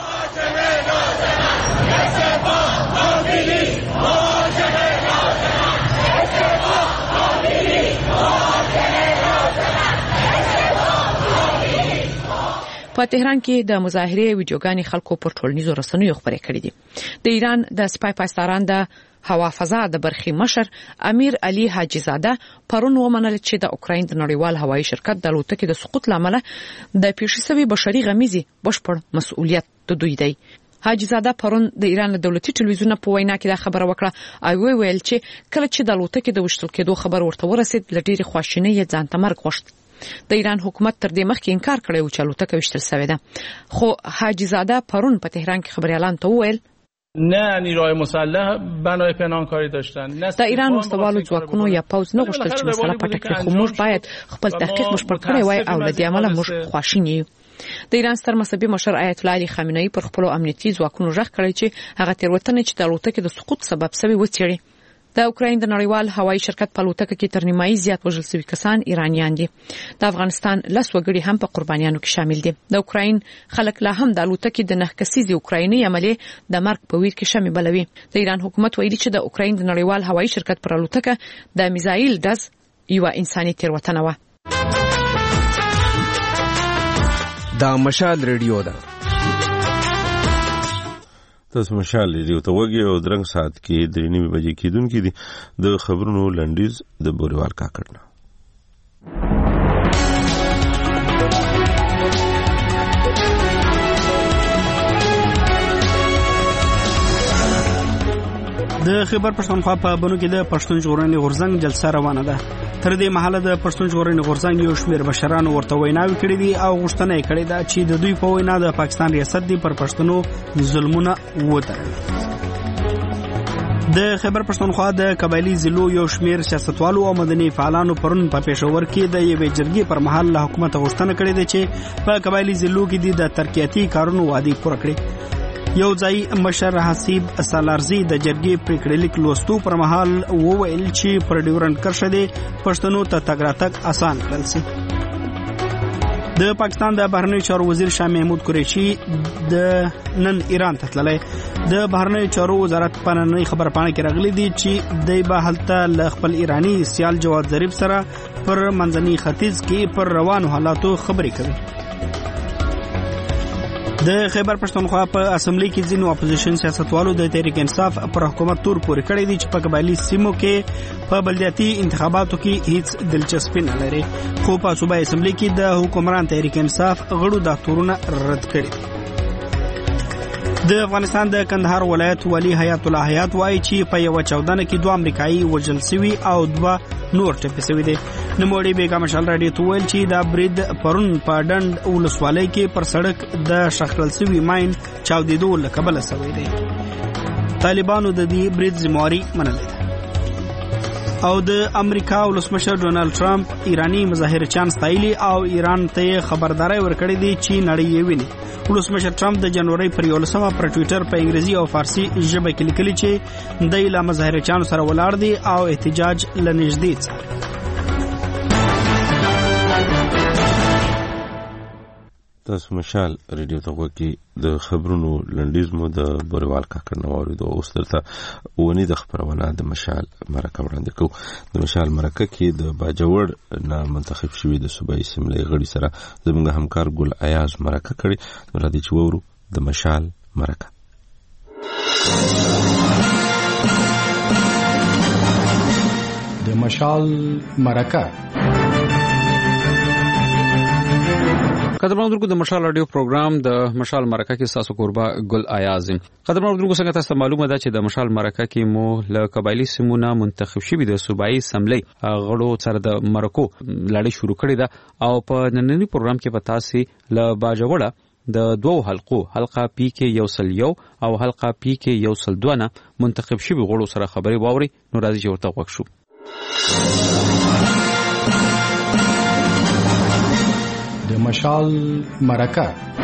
په تهران کې د مظاهرې ویډیوګانې خلکو پر ټولنیزو رسنیو خپرې کړې دي. د ایران د سپای پاسداران د هوا فضا د برخي مشر امیر علي حاجي زاده پرون ومنل چې د اوکراین د نړیوال هوایي شرکت د الوتکې د سقوط لامل د پیښې شوی بشري غمیزي بشپړ مسؤلیت د دوی دی. حاجي زاده پرون د ایران دولتي ټلویزیون په وینا کې دا خبره وکړه او ویل چې کله چې د الوتکې د وشتل کېدو خبر ورته ورسید لډيري خواشینۍ یې ځان ته مرګ غوښت. د ایران حکومت تر دې مخکې انکار کړی و چې الوتکه وشتل شوې ده، خو حاجي زاده پرون په تهران کې خبريالان ته وویل نه نیروهای مسلح بنای پنهانکاری داشتن. د ایران مستوالو ځواکونو یا پوز نه غوښتل چې مسله پټه کړي، خو موږ باید خپل تحقیق بشپړ کړی وای او له دې امله موږ خواشین یو. د ایران ستر مذهبي مشر آیت الله علي خامنه‌ای پر خپل امنیتي ځواکونو ژغ کړی چې هغه تیروتنې چې د الوتکې د سقوط سبب شوی وڅېړي. د اوکراین د نړیوال هوایي شرکت په الوتکه کې تر نیمایي زیات وژل شوي کسان ایرانیان دي. د افغانستان لس وګړي هم په قربانیانو کې شامل دي. د اوکراین خلک لا هم د الوتکې د نه کسیزي اوکرایني عملي د مرګ په ویر کې شامل بلوي. د ایران حکومت ویلي چې د اوکراین د نړیوال هوایي شرکت پر الوتکه د میزایل ډز یو انساني تیروتنه و. دا مشال ریډیو ده. تاسو مشال ریډیو ته وګورئ او درنګ ساعت کې درې نیمې بجې کېدونکې دي. د خبرونو لنډیز د بوریوال کاکړ نه. د خیبر پښتونخوا په بنو کې د پښتون ژغورنې غورځنګ جلسه روانه ده. تر دې مهاله د پښتون ژغورنې غورځنګ یو شمېر مشرانو ورته ویناوې کړې دي او غوښتنه یې کړې ده چې د دوی په وینا د پاکستان ریاست دی پر پښتنو ظلمونه وتړي. د خیبر پښتونخوا د قبایلی ضلعو یو شمېر سیاستوالو او مدني فعالانو پرون په پېښور کې د یوې جرګې پر مهال له حکومت غوښتنه کړې ده چې په قبایلی ضلعو کې د ترقیاتي کارونو وعدې پوره کړي. یو ځای مشر حسیب سالارزی د جرګې پریکړې لیک لوستو پر مهال وویل چې پر ډیورنډ کرښه د پښتنو ته تګ راتګ آسان کړل شي. د پاکستان د بهرنیو چارو وزیر شاه محمود قریشي د نن ایران ته تللی. د بهرنیو چارو وزارت په نننۍ خبرپاڼه کې راغلي دي چې دی به هلته له خپل ایراني سیال جواد ظریف سره پر منځني ختیځ کې پر روانو حالاتو خبرې کوي. د خیبر پښتونخوا په اسمبلی کې ځینو اپوزیشن سیاستوالو د تحریک انصاف پر حکومت تور پورې کړی دي چې په قبایلی سیمو کې په بلدیاتي انتخاباتو کې هیڅ دلچسپي نه لري، خو په صوبایي اسمبلی کې د حکومران تحریک انصاف غړو دا تورونه رد کړي. د افغانستان د کندهار ولایت والی حیات الله حیات وایي چې په یو چاودنه کې دوه امریکایي وژل شوي او دوه نور ټپي شوي دي. نوموړي بیګا مشال راډیو ته ویل چې دا برید پرون په ډنډ ولسوالۍ کې پر سړک د شخړل شوي ماین چاودېدو له کبله شوی دی. طالبانو د دې برید ذمہواري منلې ده. او د امریکا ولسمشر ډونالد ټرمپ ایرانی مظاهرچیان ستایلي او ایران ته خبرداري ورکړې دي چې نړۍ یې ویني. ولسمشر ټرمپ د جنوري پر یولسمه پر ټوئیټر په انګریزي او فارسي ژبه کې لیکلي چې د له مظاهرچیانو سره ولاړ دي او احتجاج لنږدې څاري. تاسو مشال ریډیو ته وګورئ. د خبرونو لنډیز مو د بوروال کاکړ نوارو د اوسترته ونی د خبرونه د مشال مرکه وړاندې کوو. د مشال مرکه کې د باجوړ نه منتخب شوی د صوبایي اسمبلی غړي سره زموږ همکار ګل ایاز مرکه کړي. راځي چې وورو د مشال مرکه. د مشال مرکه قدرمنو درګو د مشال رادیو پروګرام د مشال مرکه کې تاسو قربا ګل ایاز. قدرمنو درګو څنګه تاسو معلومه ده چې د مشال مرکه کې مو له قبایلی سیمونه منتخب شوی د صوبایي اسمبلی غړو سره د مرکو لړۍ شروع کړې ده او په نننی پروګرام کې پتا سي له باجوړه د دوو حلقو حلقه پی کې یو سل یو او حلقه پی کې یو سل دوه نه منتخب شوی غړو سره خبري واوري. نو راځي چې ورته وښو. د مشال مرکه.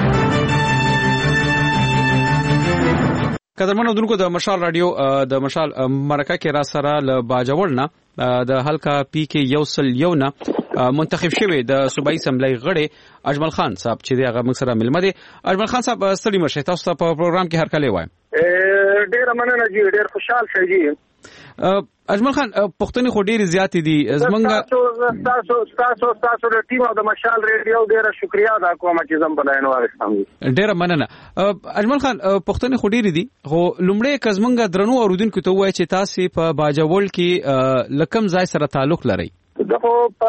قدرمنو درکو د مشال رادیو د مشال مرکه کې را سره ل باجوړ نه د حلقه پی کې یو سل یو نه منتخب شوی د صوبایي اسمبلی غړي اجمل خان صاحب چې دغه موږ سره ملمه دي. اجمل خان صاحب ستړي مشه تاسو په پروګرام کې هر کله وایم. ډیر مننه جی ډیر خوشحال شې جی. اجمل خان پښتني خو ډیر زیات دي زمونږ تاسو تاسو تاسو د ټیم او د مشال ریډیو ډیره شکریا ادا کوم چې زم بلایو واغستم. ډیر مننه اجمل خان پښتني خو ډیر دي خو لومړی کزمنګ درنو اوردونکو ته وایي چې تاسو په باجوړ کې لکم ځای سره تعلق لرئ. دغه په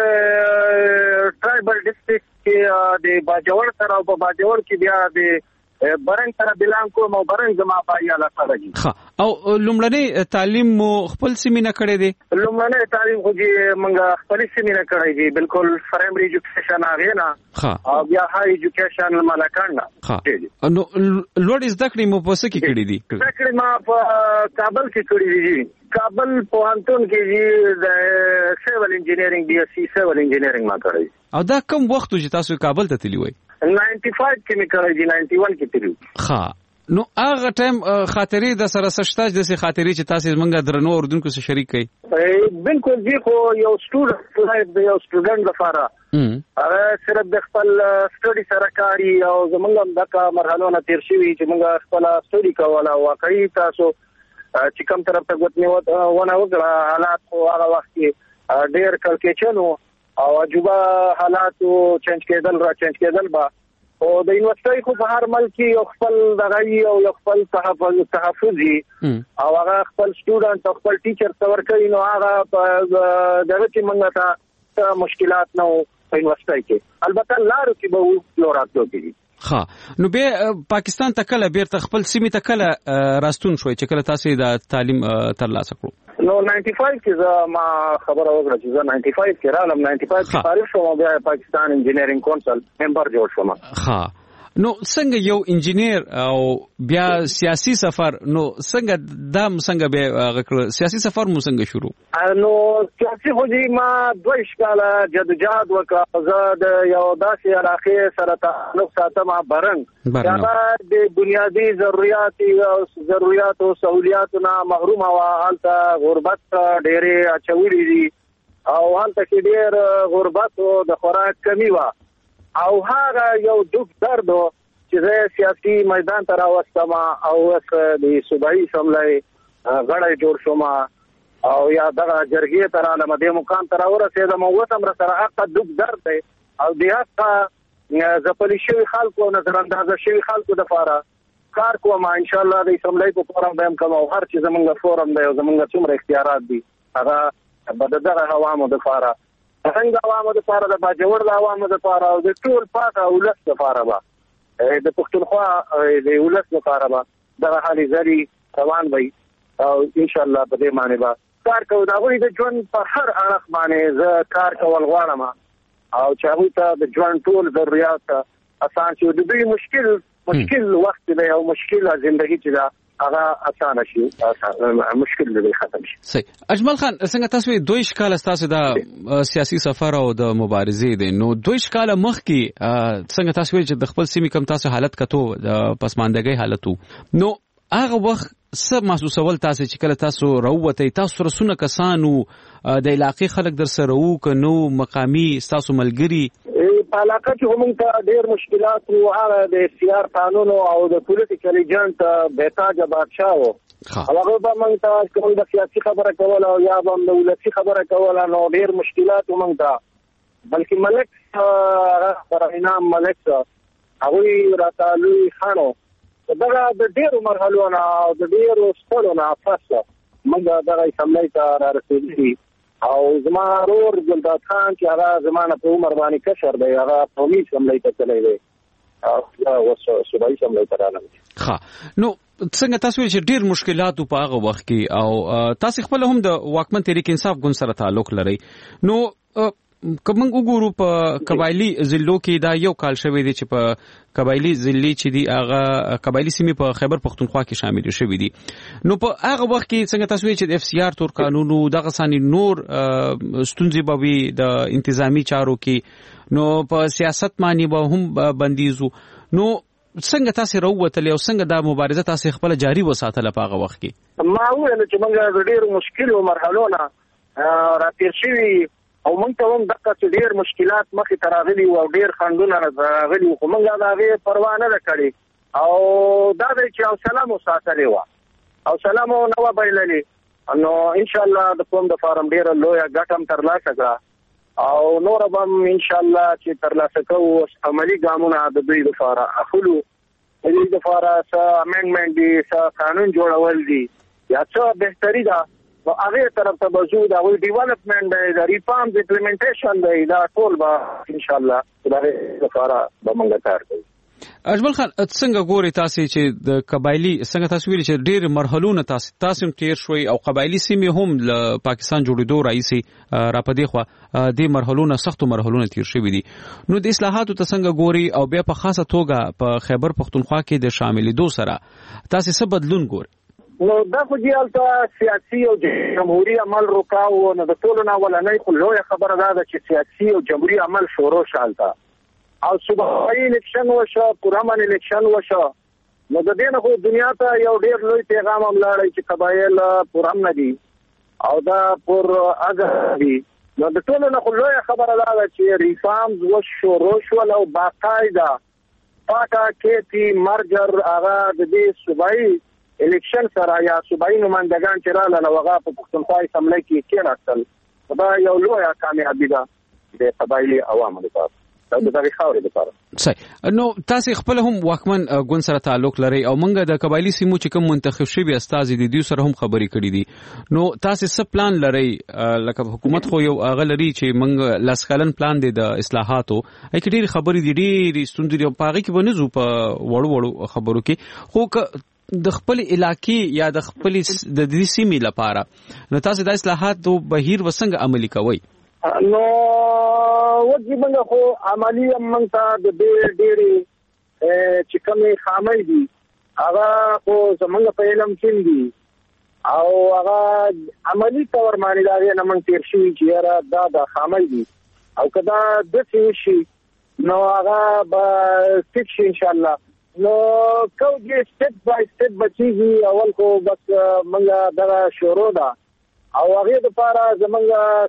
ټرایبل ډیسټریکټ کې د باجوړ سره او په باجوړ کې بیا د برن سره بلان کوم او برن زما پایا لا سره دي. ها او لومړنی تعلیم مو خپل سیمینه کړی دی. لومړنی تعلیم خو چې موږ خپل سیمینه کړی دی بالکل پرایمري ایجوکیشن هغه نه او بیا های ایجوکیشن ملکان نه. ها نو لوړ زده کړې مو په څه کې کړې دي؟ زده کړې ما په کابل کې کړې دي. کابل پوهنتون کې د سیول انجینیرینګ بي اس سي سیول انجینیرینګ ما کړی. او دا کوم وخت چې تاسو کابل ته تللی وای؟ نائنٹی فائیو کې می کړی دي نائنٹی ون کې تللی. ها نو هغه ټایم خاطرې د سره سشتاج د سي خاطرې چې تاسو زمونږ درنو اوردونکو سره شریک کړئ. بالکل جی خو یو سټوډنټ د یو سټوډنټ لپاره هغه صرف د خپل سټډي سره کاری او زمونږ دغه مرحله نه تیر شوی چې موږ خپل سټډي کوله واقعي تاسو چې کوم طرف ته غوښنه ونه وکړه حالات خو هغه وخت کې ډېر کلکېچنو او عجوبه حالاتو چینج کېدل را چینج کېدل با او د یونیورسيټي خو په هر ملک یو خپل دغه یو خپل تحفظ تحفظي او هغه خپل سټوډنټ او خپل ټیچر څور کوي نو هغه دغه چې موږ ته مشکلات نو په یونیورسيټي کې البته لارو کې به لوراتو کې ها نو به پاکستان ته کله بیرته خپل سیمه ته کله راستون شوي چې کله تاسو د تعلیم ترلاسه کړو؟ نو ناینټي فایو کې زه ما خبره وکړه چې زه ناینټي فایو کې رالم، ناینټي فایو کې فارغ شوم، بیا پاکستان انجینرینګ کونسل ممبر جوړ شوم. ها نو څنګه یو انجینیر او بیا سیاسي سفر، نو څنګه دا څنګه به غکړ سیاسي سفر مو څنګه شروع؟ نو سیاسي خو دې ما دوه ښکاله جدوجہد وکړه، زه د یو داسې علاقې سره تعلق ساتم برنګ هغه د بنیادي ضرورت او ضرورت او سہولیاتو نه محروم وه، هلته غربت ډېرې اچولې دي او هلته کې ډېر غربت او د خوراک کمی وه او هغه یو دوک درد چې زه سیاسي میدان ته راوستم او اوس د صوبایي اسمبلۍ غړی جوړ شوم او یا دغه جرګې ته رالم، دې مقام ته راورسېدم، اوس هم راسره هغه دوک درد دی او د هغه ځپلي شوي خلکو نظراندازه شوي خلکو دپاره کار کوم. انشاءالله د اسمبلۍ په فورم به هم کوم او هر چې زمونږ فورم دی او زمونږ څومره اختیارات دي هغه به د دغه عوامو دپاره څنګه عوامو دپاره د باجوړ د عوامو دپاره او د ټول پاک ولس دپاره به د پښتونخوا د ولس دپاره به دغه هلې ځلې روان وي او انشاءالله په دې باندې به کار کوو. د هغوی د ژوند په هر اړخ باندې زه کار کول غواړم او چې هغوی ته د ژوند ټول ضروريات اسان شي، د دوی مشکل مشکل وخت دی او مشکل زندگی چې ده هغه اسانه شي، مشکل دې ختم شي. صحیح. اجمل خان څنګه تاسو دوی ښکاله تاسو د سیاسي سفر او د مبارزې دي، نو دوی ښکاله مخکې څنګه تاسو چې د خپل سیمې کم تاسو حالت کتو د پسماندګۍ حالتو، نو هغه وخت څه محسوسول تاسو چې کله تاسو راووتئ؟ تاسو سره څونه کسانو د علاقې خلک در سره وو که نو مقامي تاسو ملګري؟ په علاقه کې موږ ته ډېر مشکلات وو، هغه د اختیار قانون او د پولیټیکل ایجنټ بېتاجه بادشاه وو او هغه به موږ ته کوم د سیاسي خبره کوله او یا به د ولسي خبره کوله، نو ډېر مشکلات وو موږ ته. بلکې ملک هغه انعام ملک هغوی راته لوی خانو دغه د ډېرو مرحلو نه او د ډېرو ستړو نه پس موږ دغه اسمبلۍ ته رارسېدلي او زما ورور ګلداد خان چې هغه زما نه په عمر باندې کشر دی، هغه قومي اسمبلۍ ته تللی دی او اوس صوبایي اسمبلۍ ته رالم. ښه نو څنګه تاسو چې ډېر مشکلات په هغه وخت کې او تاسو خپل هم د واکمن تحریک انصاف ګوند سره تعلق لرئ، نو کومنګ وګورو په قبایلی ضلعو کې دا یو کال شوی دی چې په قبایلی ضلع چې دی هغه قبایلی سیمې په خیبر پختونخوا کې شامل شوی دي، نو په هغه وخت کې څنګه تاسو چې د اف سی آر تور قانونو دغه ساني نور ستونزې به وي د انتظامی چارو کې، نو په سیاست باندې به هم بندیزو، نو څنګه تاسو راووتل او څنګه دا مبارزه تاسو خپل جاری وساتله په هغه وخت کې؟ ما ویل چې موږ د ډېرو مشکلو مرحلو نه راتېر شوي او موږ ته هم دغه ډېر مشکلات مخې ته راغلي وو او ډېر خنډونه راغلي وو، خو موږ د هغې پروا نه ده کړې او دا دی چې حوصله مو ساتلې وه، حوصله مو نه وه بایللې، نو انشاءالله د قوم دپاره هم ډېره لویه ګټه هم ترلاسه کړه او نوره به هم انشاءالله چې ترلاسه کوو عملي ګامونه د دوی دپاره اخلو، د دوی دپاره څه امینډمنټ دي، څه قانون جوړول دي یا څه بهتري ده، نو هغې طرف ته به ځو، د هغوی ډیولپمنټ دی، د ریفارمز امپلیمنټیشن دی، دا ټول به انشاءالله د هغې لپاره به موږ کار کوو. اجمل خان څنګه ګوري تاسو چې د قبایلی څنګه تاسو ویلي چې ډېر مرحلونه تاسو تاسو تیر شوي او قبایلی سیمې هم ل پاکستان جوړېدو راځي را پدې خو د مرحلونه سختو مرحلونه تیر شوي دي، نو د اصلاحاتو ته څنګه ګوري او بیا په خاصه توګه په خیبر پختونخوا کې د شاملېدو سره تاسو څه بدلون ګوري؟ نو دا خو دې هلته سیاسي او جمهوري عمل روکاو، نو د ټولو نه اولنۍ خو لویه خبره دا ده چې سیاسي او جمهوري عمل شروع شو هلته او صوبایي الیکشن وشو، پرامن الیکشن وشو، نو د دې نه خو دنیا ته یو ډېر لوی پیغام هم لاړی چې قبایل پرامن دي او دا پر ازاد دي، نو د ټولو نه خو لویه خبره دا ده چې ریفارمز وشروع شول او باقاعده پاکه کیپي مرجر هغه د دې صوبایي الیکشن سره یا صوبایي نمایندګان چې راغلل او هغه په پښتونخوا اسمبلۍ کې کېناستل، دا یو لویه کامیابي ده د قبایلي عوامو لپاره. د دغه خاورې لپاره. صحیح. نو تاسو خپل هم واکمن ګوند سره تعلق لري او موږ د قبایلی سیمو چې کوم منتخب شوی استازي دي دوی سره هم خبرې کړې دي. نو تاسو څه پلان لري؟ لکه حکومت خو یو هغه لري چې موږ لاسخلن پلان دی د اصلاحاتو، اې کې ډېری خبرې دي ډېری ستوندې دي په هغه کې ونځو په وړو وړو خبرو کې، خو د خپل علاقې یا د خپل د دې سیمې لپاره نو تاسو د اصلاحاتو بهیر وسنګ عملي کوئ؟ نو وځي موږ خو عملی موږ ته د ډېر ډېرې چې کومې خامۍ دي هغه خو زموږ په علم کې دي او هغه عملی تور باندې دا نه موږ تیر شي چې یاره دا د خامۍ دي او کدا د څه شي نو هغه به ټیک شي ان شاء الله. نو کو دې سټپ بای سټپ بچیږي، اول خو بس موږ دا شروع ده او هغه د لپاره زمونږ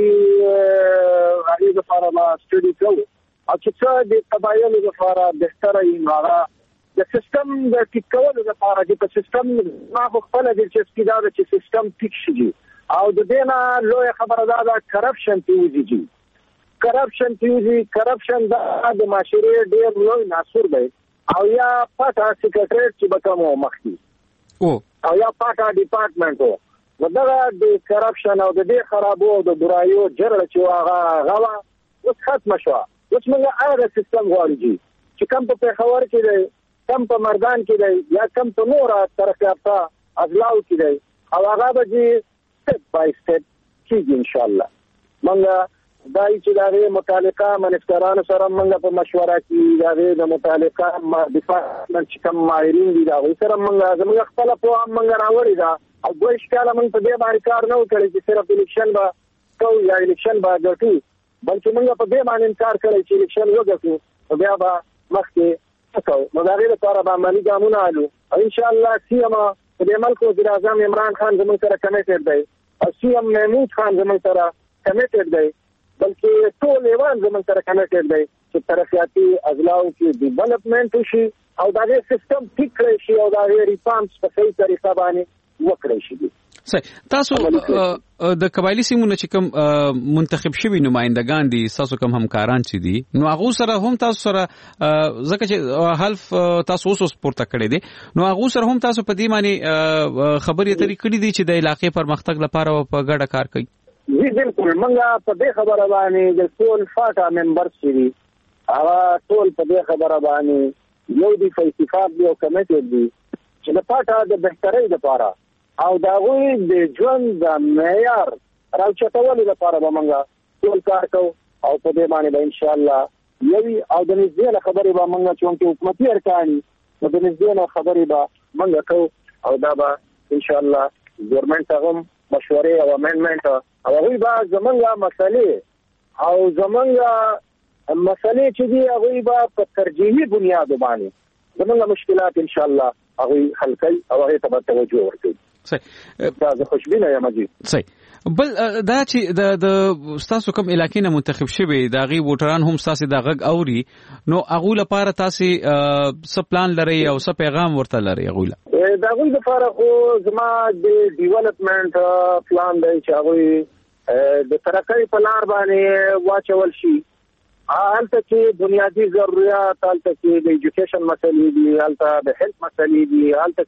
سټډي هغه د لپاره ما سټډي کوو او چې څه د قبایلو لپاره بهتره وي هغه د سیستم د ټیک کولو لپاره د سیستم ما خپل د چې دا چې سیستم ټیک شي او د دې نه لوی خبره ده دا کرپشن پیږي. کرپشن پیږي کرپشن د معاشري ډېر لوی ناسور دی او یا پټه سیکریټریټ چې بکمو مخکي او او یا پټه ډپارټمنټ وو نو دا د کرپشن او د دې خرابو او د برایو جرړه چې هغه غوا اوس ختم شو. اوس موږ هغه سیستم غواړو چې کم په پیښور کې دی، کم په مردان کې دی، یا کم په نور طرف یافته اضلاع کې دی او هغه به چې سټپ بای سټپ کېږي ان شاء الله. موږ دای چې دغه متعلقه منسټرانو سره موږ په مشوره کې دغه د متعلقه ډپارټمنټ چې کوم ماهرین دي دا سره موږ زموږ خپل په موږ راوړی دا او دوی ښکاله موږ په دې باندې کار نه وکړي چې صرف الیکشن به کو یا الیکشن به ګټو، بلکې موږ په دې باندې کار کړی چې الیکشن وګټو بیا به مخکې تکو نو دا غیر لپاره به عملي ګامونه اخلو او ان شاء الله سیما د ملک وزیر اعظم عمران خان زموږ سره کمیټډ دی او سیم محمود خان زموږ سره کمیټډ دی، بلکې ټول ایوان زموږ سره کنیکټډ دی چې ترقیاتي اضلاعو کې ډیولپمنٹ وشي او دا غي سیستم ټیک کړی شي او دا غي ریفارمز په صحیح طریقه باندې وکړي شي. صحیح. تاسو د قبایلی سیمونو چې کوم منتخب شوي نمائندگان دي تاسو کوم همکاران چې دي نو هغه سره هم تاسو سره ځکه چې حلف تاسو اوس پورته کړی دي نو هغه سره هم تاسو په دې معنی خبرې اترې کړې دي چې د علاقې پرمختګ لپاره په ګډه کار کوي؟ جی بالکل موږ په دې خبره باندې د ټول فاټا ممبرز شي هغه ټول په دې خبره باندې یو دی فلسفات دی او کمیټه دی چې د فاټا د بهترۍ لپاره او دا غوي د ژوند د معیار راوچتولو لپاره به موږ ټول کار کوو او په دې باندې به ان شاء الله یوي او د نږدې خبرې به موږ چې حکومتي ارکان د نږدې خبرې به موږ کوو او دا به ان شاء الله ګورنمنت هم مشورې او امندمنت او هغه به زمونږه مسلې او زمونږه مسلې چې دي هغه به په ترجیحي بنیاد باندې زمونږه مشکلات ان شاء الله هغه حل کوي او هغه ته توجه ورکوي. صحیح. دا زه خوشبینه یم مجید. صحیح. بل دا چې د د تاسو کوم علاقې نه منتخب شوي دا غي ووټران هم تاسو د غږ اوري نو هغه لپاره تاسو څه پلان لري او څه پیغام ورته لري هغه له دا غوي لپاره خو زما د ډیولپمنٹ پلان دی چې هغه د ترقۍ په لار باندې واچول شي. هلته کې بنیادی ضرورت، هلته کې د ایجوکیشن مسلې دي، هلته د هیلث مسلې دي، هلته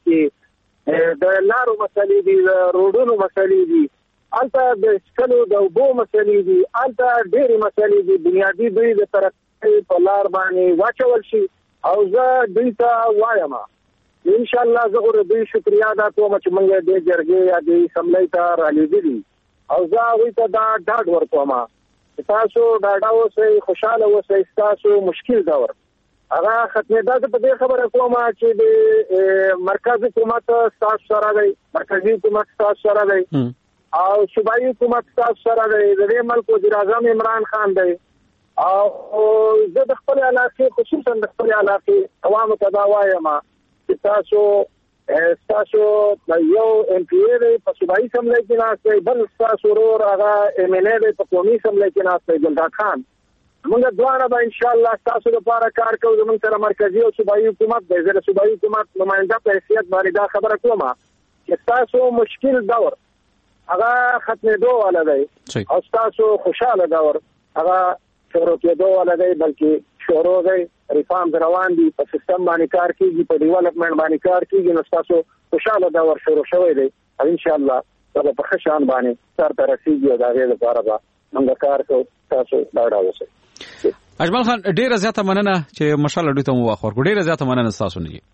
کې د لارو مسلې دي، د روډونو مسلې دي، هلته د سکلو د اوبو مسلې دي، هلته ډېرې مسلې دي. بنیادی دوی د ترقۍ په لار باندې واچول شي او زه دوی ته وایم ان شاء الله زه غوړم دوی شکریا ادا کوم چې موږ د جرګې یا د اسمبلی ته رالېږلي او زه هغوی ته دا ډاډ ورکوم تاسو ډاډه اوسئ، خوشحاله اوسئ، ستاسو مشکل دور هغه ختمېدا. زه په دې خبره کوم چې د مرکزي حکومت ستاسو سره دی، مرکزي حکومت ستاسو سره دی او صوبایي حکومت ستاسو سره دی، د دې ملک وزیر اعظم عمران خان دی او زه د خپل علاقې خصوصا د خپل علاقې عوامو ته دا وایم چې تاسو تاسو یو ایم پی ای دی په صوبایي اسمبلی کې ناست دی، بل تاسو ورور هغه ایم ایل ای دی په قومي اسمبلی کې ناست دی ګلداد خان. موږ دواړه به ان شاء الله تاسو لپاره کار کوو. زموږ سره مرکزي او صوبایي حکومت دی. زه د صوبایي حکومت نماینده په حیثیت باندې دا خبره کوم چې تاسو مشکل دور هغه ختمېدو والا دی او تاسو خوشاله دور هغه شروع کېدو ولا دی بلکې شروع دی ریفارم روان دي په سیستم باندې کار کیږي په ډیولپمنٹ باندې کار کیږي نو تاسو خوشاله دا ور شروع شوی دی او ان شاء الله دا په خشان باندې سر ته رسیږي او دا غیر لپاره به موږ کار کوو تاسو دا راوځي. اجمل خان ډیره زیاته مننه چې مشال اډو ته مو واخور ډیره زیاته مننه تاسو نه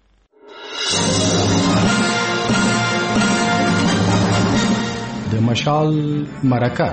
د مشال مرکه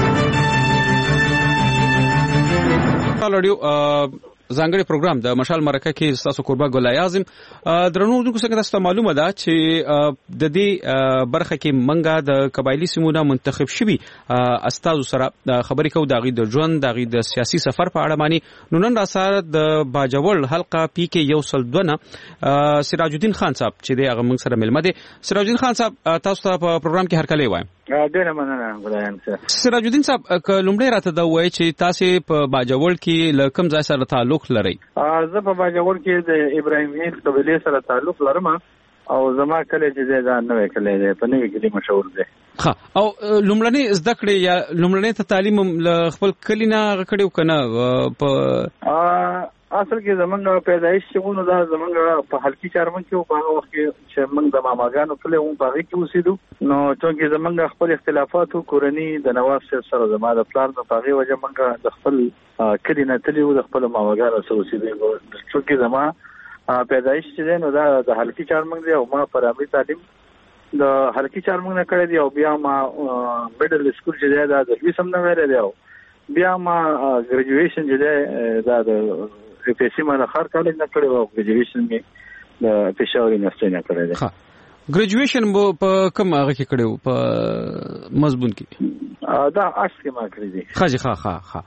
اډو ځانګړي پروګرام د مشال مرکه کې تاسو قربا ګل اعظم درنو دغه څنګه تاسو معلومه ده چې د دې برخه کې منګه د قبایلی سیمونه منتخب شوي استاد سره خبرې کوو د غي د ژوند د غي د سیاسي سفر په اړه باندې نو نن را سره د باجوړ حلقه پی کې یو سل دونه سراج الدین خان صاحب چې د هغه موږ سره ملمه دي. سراج الدین خان صاحب تاسو ته په پروګرام کې هرکلی وایم. ډیره مننه غواړم سر. سراج الدین صاحب لومړی راته دا وایي چې تاسو په باجوړ کې له کوم ځای سره تعلق لرئ؟ زه په باجوړ کې د ابراهیم هیل قبیلې سره تعلق لرم او زما کله چې دا نوې کله دی په نوې کې مشهور دی. ها او لومړنۍ زده کړې یا لومړنۍ ته تعلیم خپل کلی نه غکړیو کنه په اصل کې زمونږ پیدایش شونه دا زمونږ په حلقي چارمن کې په هغه وخت کې چې موږ د ماماګانو کله هم په هغه کې اوسېدو نو چې زمونږ خپل اختلافات او کورنۍ د نواز سره زما د پلان په هغه وجه موږ د خپل کلی نه تلو د خپل ماماګانو سره اوسېدو چې زما پیدایش چې نو دا د حلقي چارمن دی او ما پرامي تعلیم د حلقي چارمن نه کړی دی او بیا ما میډل سکول چې دا د وسم نه ویل دی او بیا ما ګریجویشن چې دا د په سیمه د خار کالج نه کړو او ګریجویشن می د پېښور یونیورسيټي نه کړی دی. ها ګریجویشن په کوم هغه کې کړو په مضمون کې؟ دا آرټس کې ما کړی دی. خاجي ها ها ها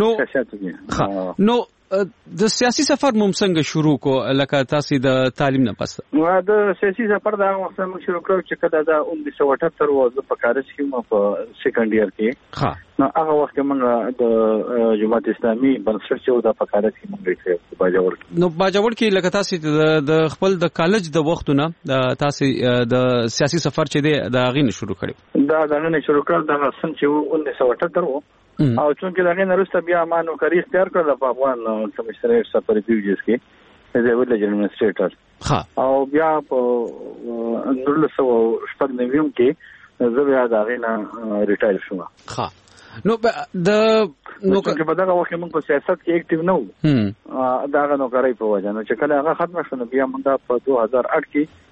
نو ها نو د سیاسي سفر مو څنګه شروع کو لکه تاسو د تعلیم نه پس؟ د سیاسي سفر دا وخت مو شروع کړو چې کله دا انیس سو اٹھتر و زه په کالج کې مو په سیکنډ ایئر کې ها نو هغه وخت موږ د جماعت اسلامي بنسټ چې د په کالج کې موږ یې په باجوړ کې نو باجوړ کې لکه تاسو د خپل د کالج د وختونه تاسو د سیاسي سفر چې دی دا غین شروع کړی دا دا نه شروع کړل دا سن چې انیس سو اٹھتر و او چونکه دا غین وروسته بیا ما نو کاری اختیار کړل په افغان کمیشنریټ سفر ریویوز کې د ویلج ایڈمنسټریټر ها او بیا په نولس سو شپږ نویم کې زه بیا دا غین ریټایر شوم. ها نو د نو که په دغه وخت موږ په سیاست کې اکټیو نه وو دا غو کاری په وجه نو چې کله هغه ختم شونه بیا موږ په دوه هزار اټ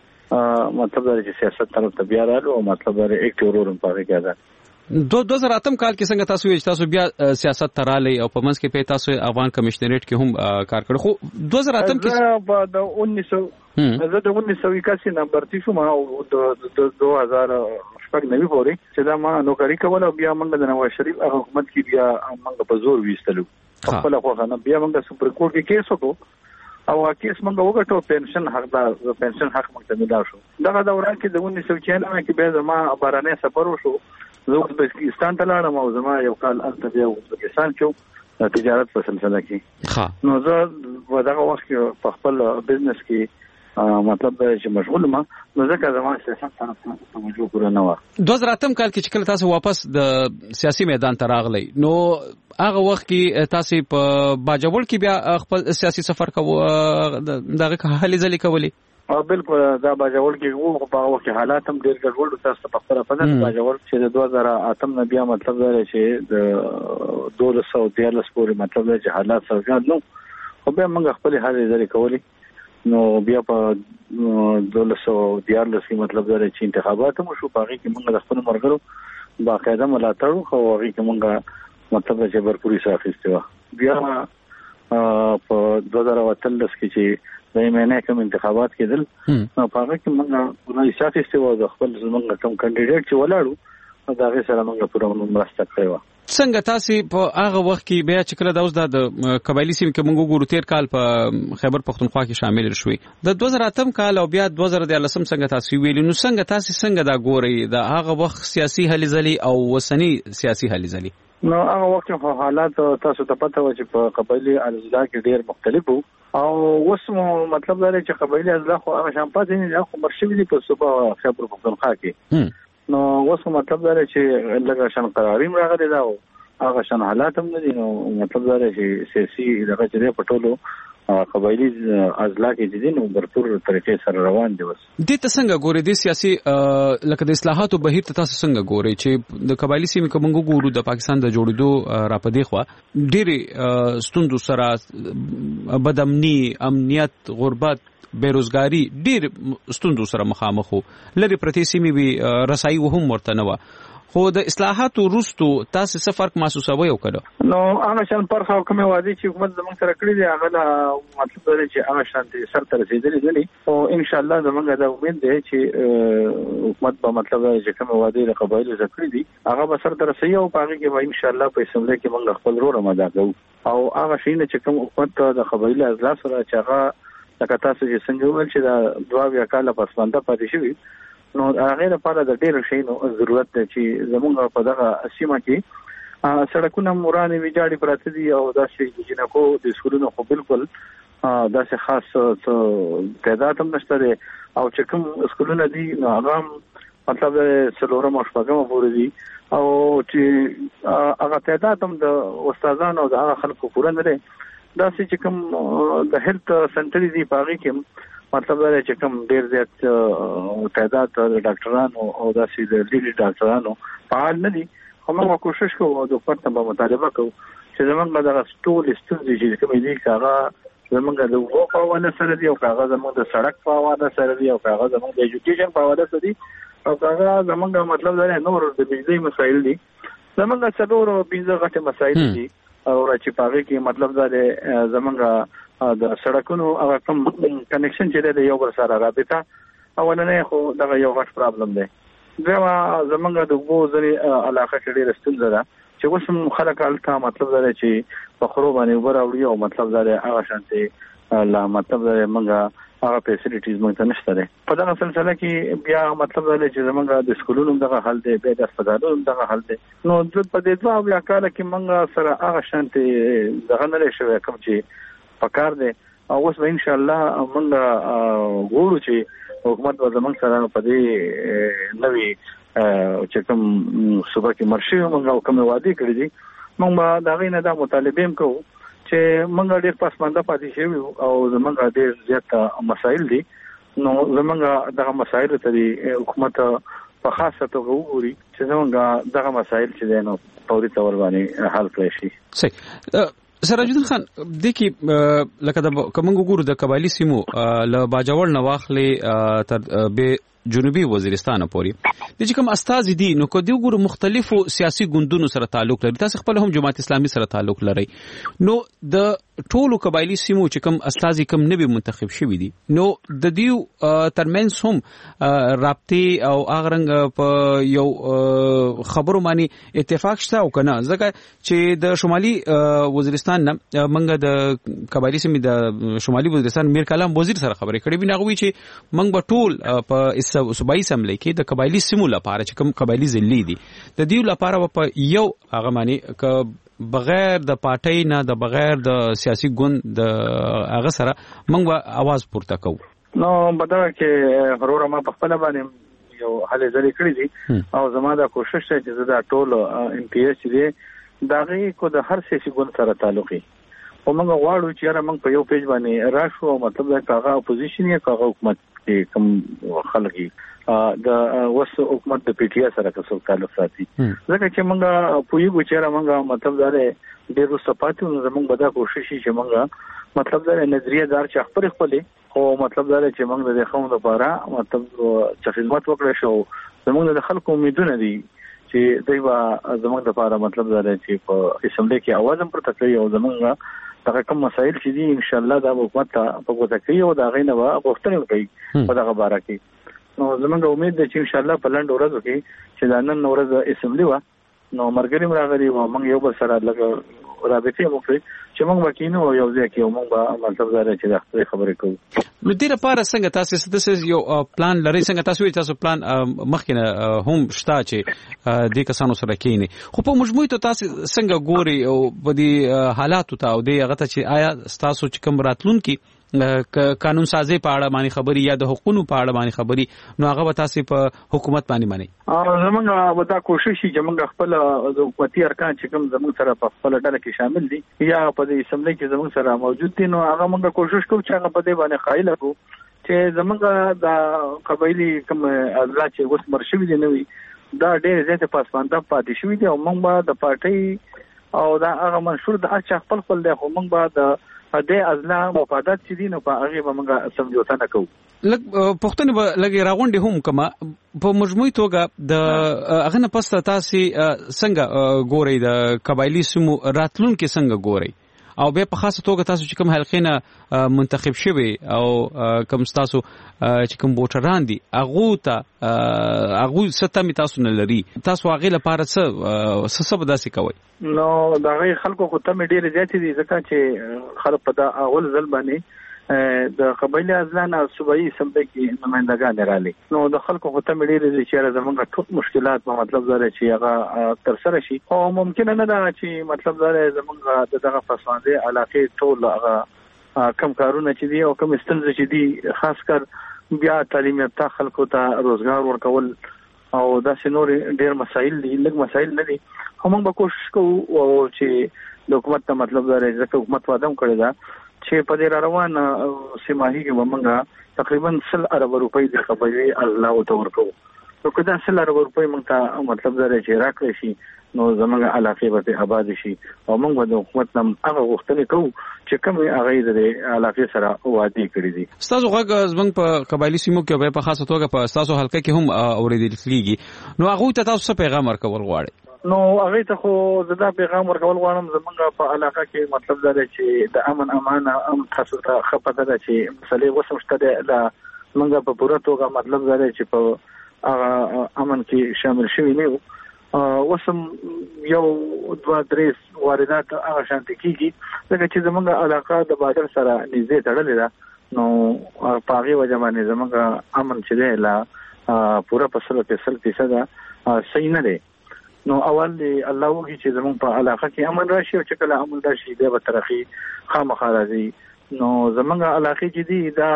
کې مطلب دا چې سیاست طرف ته بیا راغلو او مطلب دا اکټیو رول په کې ده. دو دوه زره اتم کال کې څنګه تاسو ویل تاسو بیا سیاست تراله او په منځ کې په تاسو افغان کمیشنریټ کې هم کار کړ خو دوه زره اتم کې د انیس سو زه د انیس سو اکاسی نمبر تیسو ما او د دوه هزار شپږ نوي پورې چې دا ما نوکری کوله بیا موږ د نواز شریف حکومت کې بیا موږ په زور ویستلو خپل خو نه بیا موږ سپر کورټ کې کیس وکړو او کیس موږ وګټو پنشن حق دا پنشن حق موږ ته ملاو شو. دغه دوران کې د انیس سو چھیانوے کې به زما بارانه سفر وشو زه ازبکستان ته لاړم او زما یو کال الته بیا ازبکستان کې تجارت په سلسله کې نو زه دغه وخت کې په خپل بزنس کې مطلب چې مشغول ما نو ځکه زما سیاست طرف ته توجه کړو نه و. دوه زره اتم کال کې چې کله تاسو واپس د سیاسي میدان ته راغلی نو هغه وخت کې تاسو په باجوړ کې بیا خپل سیاسي سفر کوو دغه هلي ځلې کولې؟ او بالکل دا باجوړ کې وو په هغه کې حالات هم ډېر ګډوډ تاسو په خپل په نن باجوړ چې د دوه زره اتم نه بیا مطلب دا چې د دوه سو دیارلس پورې مطلب دا چې حالات سرګند نو خو بیا موږ خپل هلي ځلې کولې نو بیا په دوه سو دیارلس کې مطلب دا چې انتخابات مو شو پاره کې موږ د خپل مرګرو باقاعده ملاتړ خو هغه کې موږ مطلب چې برپوري ساخسته و بیا په دوه زره اتلس کې چې د ایمنه کوم انتخابات کېدل نو په هغه کې موږ ورای ساخسته و د خپل زمونږ کوم کاندیدټ چې ولاړو دا غي سره موږ پوره مرسته کړو. څنګه تاسو په هغه وخت کې بیا چې کله د اوس د قبایلی سیمه کې موږ ګورو تیر کال په خیبر پختونخوا کې شامل شوي د دوه زره اتم کال او بیا دوه زره دیارلسم څنګه تاسو ویل نو څنګه تاسو څنګه دا ګوري د هغه وخت سیاسي هلي ځلې او وسنی سیاسي هلي ځلې؟ نو هغه وخت په حالات تاسو ته پته و چې په قبایلی اضلاع کې ډېر مختلف وو او اوس مطلب دا چې قبایلی اضلاع خو هغه شان پاتې نه خو مرشد دي په صوبه خیبر پختونخوا کې نو اوس مطلب دا چې لږه شان قراریم راغلی دا هغه شان حالات هم نه دي. نو مطلب دا چې سیاسي دغه چې په ټولو قبایلی ازلا کې دي نو برتور طریقې سره روان دي. وس د ته څنګه ګوري د سیاسي لکه د اصلاحاتو بهیر ته تاسو څنګه ګوري چې د قبایلی سیمې کومو ګورو د پاکستان د جوړېدو را پدې خو ډېر ستوندو سره بدامني امنیت غربت بیروزګاری ډېر ستوندو سره مخامخ وو لري پرتی سیمې وی رسایي هم ورته نه و خو د اصلاحاتو وروستو تاسو څه فرق محسوسوي او کړه؟ نو هغه شان پر خو کومه وادي چې حکومت زموږ سره کړی دی هغه مطلب دی چې هغه شان سر ته رسیدلی دی او ان شاء الله زموږ د امید دی چې حکومت په مطلب دی چې کومه وادي د قبایلو ذکر دي هغه به سر ته رسي او پاره کې به ان شاء الله په اسمبلی کې موږ خپل رول ادا کوو او هغه شی نه چې کوم حکومت د قبایلو اجلاس سره چې هغه لکه تاسو چې څنګه ویل چې دا دوه بیا کاله پسمانده پاتې شوی نو هغه لپاره د ډېر شي نو ضرورت دی چې زموږ په دغه سیمه کې سړکونه مورانې ویجاړي پراته دي او دا شي د جنکو د سکولونو خو بالکل دا څه خاص تعداد هم نشته دی او چې کوم سکولونه دي نو هغه مطلب څلورم او شپږم پورې دي او چې هغه تعداد هم د استادانو او د هغه خلکو پوره نه دی. دا چې کوم د هیلث سنټر دی پاره کې مطلب دا چې کوم ډیر زیات تعداد د ډاکټرانو او د سیده لیډي ډاکټرانو فعال نه دي خو موږ کوشش کوو د حکومت ته مطالبه کوو چې زمونږ د ټول ستونزې چې کومې دي هغه زمونږ د وګړو په وانه سره دي او هغه زمونږ د سړک په وانه سره دي او هغه زمونږ د ایجوکیشن په وانه سره دي او هغه زمونږ مطلب دا نور د بجلی مسایل دي زمونږ څلور پنځه غټه مسایل دي او چې پاره کې مطلب دا زمونږ د سړکونو او کوم کنیکشن چې د یو بل سره رابطه اولنې خو دا یو غټ پرابلم دی. دا زمونږ د وګړو ځري علاقه کې ډېر ستونزه ده چې اوس خلک الته مطلب دا چې په خرو باندې وراوړي او مطلب دا هغه شانتي لا مطلب دا موږ هغه فیسیلیټیز موږ ته نشته ده. په دغه سلسله کې بیا مطلب دا چې زمونږ د سکولونو دغه حل دی به د هسپتالونو دغه حل دی نو د په دې ځواب یا کال کې موږ سره هغه شانتي دغه نه شوی کوم چې پکار دی او اوس به ان شاء الله موږ غواړو چې حکومت به زموږ سره په دې نوي چې کوم صوبه کې مرشي موږ کوم وعده کړی دي موږ به دا غینه د مطالبه کوو چې موږ ډېر پسمانده پاتې شوی او زموږ ډېر زیات مسایل دي نو زموږ دغه مسایل ته حکومت په خاصه توګه وګوري چې زموږ دغه مسایل چې نو فوري تور باندې حل کړی شي. صحیح. سراج الدین خان د کی لکه د کومنګ ګورو د قبایلی سیمو ل باجوړ نواخلې تر به جنوبي وزیرستان پورې د چې کوم استاد دي نو کو دی ګورو مختلفو سیاسي ګوندونو سره تعلق لري تاسو خپل هم جماعت اسلامي سره تعلق لري نو د ټولو قبایلی سیمو چې کوم استاد کوم نبي منتخب شوی دي نو د دیو ترمنس هم رابطه او اغرنګ په یو خبرو باندې اتفاق شته او کنه ځکه چې د شمالي وزیرستان نه منګه د قبایلی سیمې د شمالي وزیرستان میر کلام وزیر سره خبرې کړې بنا غوي چې منګ په ټول په صوبایي سملې کې د قبایلی سیمو لپاره چې کوم قبایلی ځلې دي د دیو لپاره په یو هغه باندې ک بغیر د پارټۍ نه د بغیر د سیاسي ګوند د هغه سره موږ به आवाज پورته کوو نو بدل کې هرور ما په خپل باندې یو حل ځلې کړی دي او زما دا کوشش دی چې دا ټول ام پی ایس دي دا غي کو د هر سیاسي ګوند سره تعلقي او موږ غواړو چې را موږ په یو پیج باندې راشو مطلب دا کاغه اپوزیشن یا کاغه حکومت کې کوم خلګي د وس حکومت د پی ټی آی سره کوم تعلق ساتي ځکه چې موږ په یو چې را موږ مطلب دا ډېر صفاتو زموږ بدا کوشش چې موږ مطلب دا نظریه دار چې خپل خپل او مطلب دا چې موږ د خلکو لپاره مطلب چې خدمت وکړو شو زموږ د خلکو امیدونه دي چې دوی به زموږ لپاره مطلب دا چې په اسمبلی کې आवाज هم پر تکي او زموږ دا کوم مسایل چې دي ان شاء الله دا حکومت په کوته کوي او دا غینه به غوښتنه کوي په دغه باره کې نو زموږ امید ده چې ان شاء الله په لاند ورځو کې چې دا نن ورځ اسمبلی و نو مرګریم راغلي او موږ یو بل سره لګ رابطه وکړي چې موږ وکینو یو ځای کې موږ به مطلب دا چې د خبرې کوو نو د لپاره څنګه تاسو ستاسو یو پلان لري څنګه تاسو تاسو پلان مخکنه هم شته چې د کسانو سره کینی خو په مجموعي ته تاسو څنګه ګوري او په دې حالاتو ته او د هغه ته چې آیا تاسو چې کوم راتلون کې قانون سازي په اړه باندې خبري یا د حقوقو په اړه باندې خبري نو هغه تاسو په حکومت باندې مانی زمونږ ودا کوشش چې موږ خپل د حکومتي ارکان چې کوم زموږ سره په خپل ډله کې شامل دي یا په دې اسمبلی کې زموږ سره موجود دي نو هغه موږ کوشش کوو چې هغه په دې باندې قائل وو چې زموږ د قبایلی کوم اضلاع چې اوس مرشوي دي نوي دا ډېر زیات پاسپانده پاتې شوی دي او موږ د پارټي او دا هغه منشور د هر چا خپل خپل دی خو موږ به د دې اضلاع مفادات چې دي نو په هغه به موږ سمجوتا نه کوو. لګ پښتون به لګي راغونډي هم کما په مجموعي توګه د هغه نه پسته تاسو څنګه ګوري د قبایلی سمو راتلون کې څنګه ګوري او به په خاصه توګه تاسو چې کوم حلقې منتخب شوي او کوم تاسو چې کوم ووټران دي هغه ته هغه ستامي تاسو نه لري تاسو هغه لپاره څه څه څه بداسي کوي نو دا غي خلکو خو ته ډیر زیات دي ځکه چې خلک په دا اول ځل باندې د قبایلی ازلان او صوبایي اسمبلی کې نمائندګان رالي نو د خلکو خو ته ډیر دي چې زمونږ ټول مشکلات په مطلب دا چې هغه تر سره شي او ممکن نه ده چې مطلب دا زمونږ دغه فسانده علاقې ټول هغه کم کارونه چې دي او کم ستونزې چې دي خاص کر بیا تعلیم یافته خلکو ته روزګار ورکول او دا سينور ډیر مسایل دي لږ مسایل نه دي هم به کوشش کوو او چې د حکومت ته مطلب دا چې حکومت وعده کړی دا چې په دې روان سیماهي کې ومنګه تقریبا سل ارب روپۍ د قبایلی الله او تور کو نو کدا سل ارب روپۍ مونږ ته مطلب دا چې راکړي شي نو زموږ علاقې به آباد شي او موږ د حکومت نم هغه غوښتنې کوو چې کوم هغه د علاقې سره وعده کړی دي. تاسو غوږ زموږ په قبایلی سیمو کې په خاصه توګه په تاسو حلقه کې هم اوریدل کیږي نو هغه ته تاسو پیغام ورکول غواړئ نو هغه ته خو زدا پیغام ورکول غواړم زمونږ په علاقه کې مطلب دا چې د امن امان ام تاسو ته خپه ده چې مسلې وسمشته ده موږ په پوره توګه مطلب دا چې په امن کې شامل شوي نه وسم یو دوه درې واردات هغه شانتي کیږي ځکه چې زمونږ علاقه د بادر سره نږدې تړلې ده نو په هغه وجه باندې زمونږ امن چې ده لا پوره په سل فیصد صحیح نه ده نو اول دی الله وږي چې زموږ په علاقه کې امن راشي او چې کله امن راشي بیا به ترقي خامخا راځي نو زموږ علاقه کې دي دا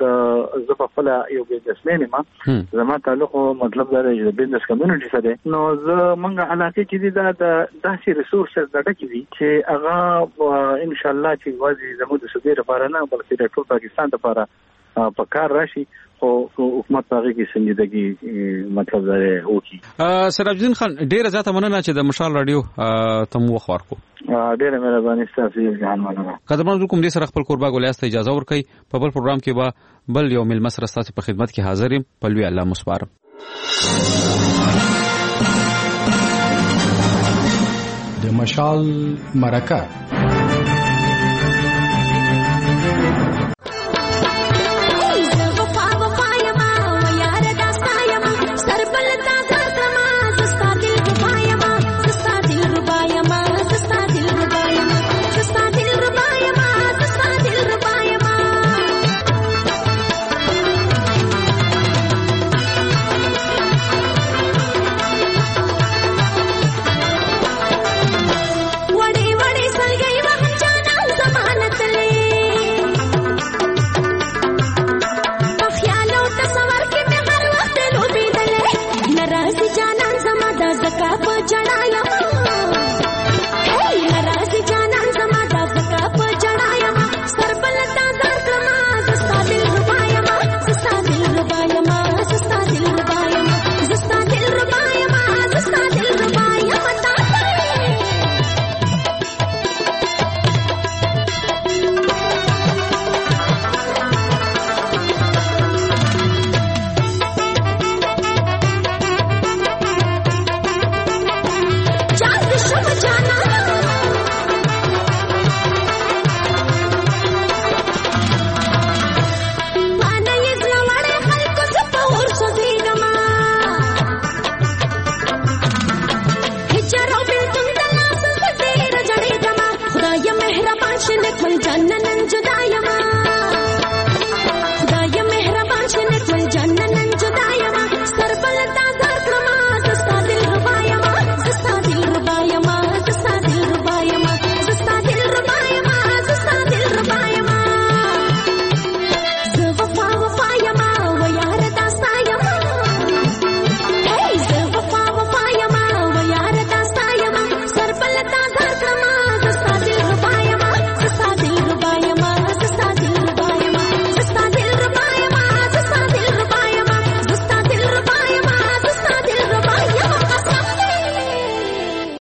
د زبفلا یو بزنسمن ما زما تعلق مطلب دا دی چې بزنس کمیونټي سره نو زموږ علاقه کې دي دا د داسې ریسورسز دټه کې دي چې هغه ان شاء الله چې وځي زموږ د سودیر لپاره نه بلکې د ټول پاکستان لپاره په کار راشي او حکومت هغه کې سنجیدګي مطلب دا وکي. سراج الدین خان ډیره زیاته مننه چې د مشال رادیو تم وخت ورکو. ډیره مهرباني ستاسو جهان مننه. قدرمن کوم دې سره خپل قربا ګولیاست اجازه ورکړي په بل پروګرام کې به بل یو مل مسره ستاسو په خدمت کې حاضر یم په لوی الله مسپارم. د مشال مرکه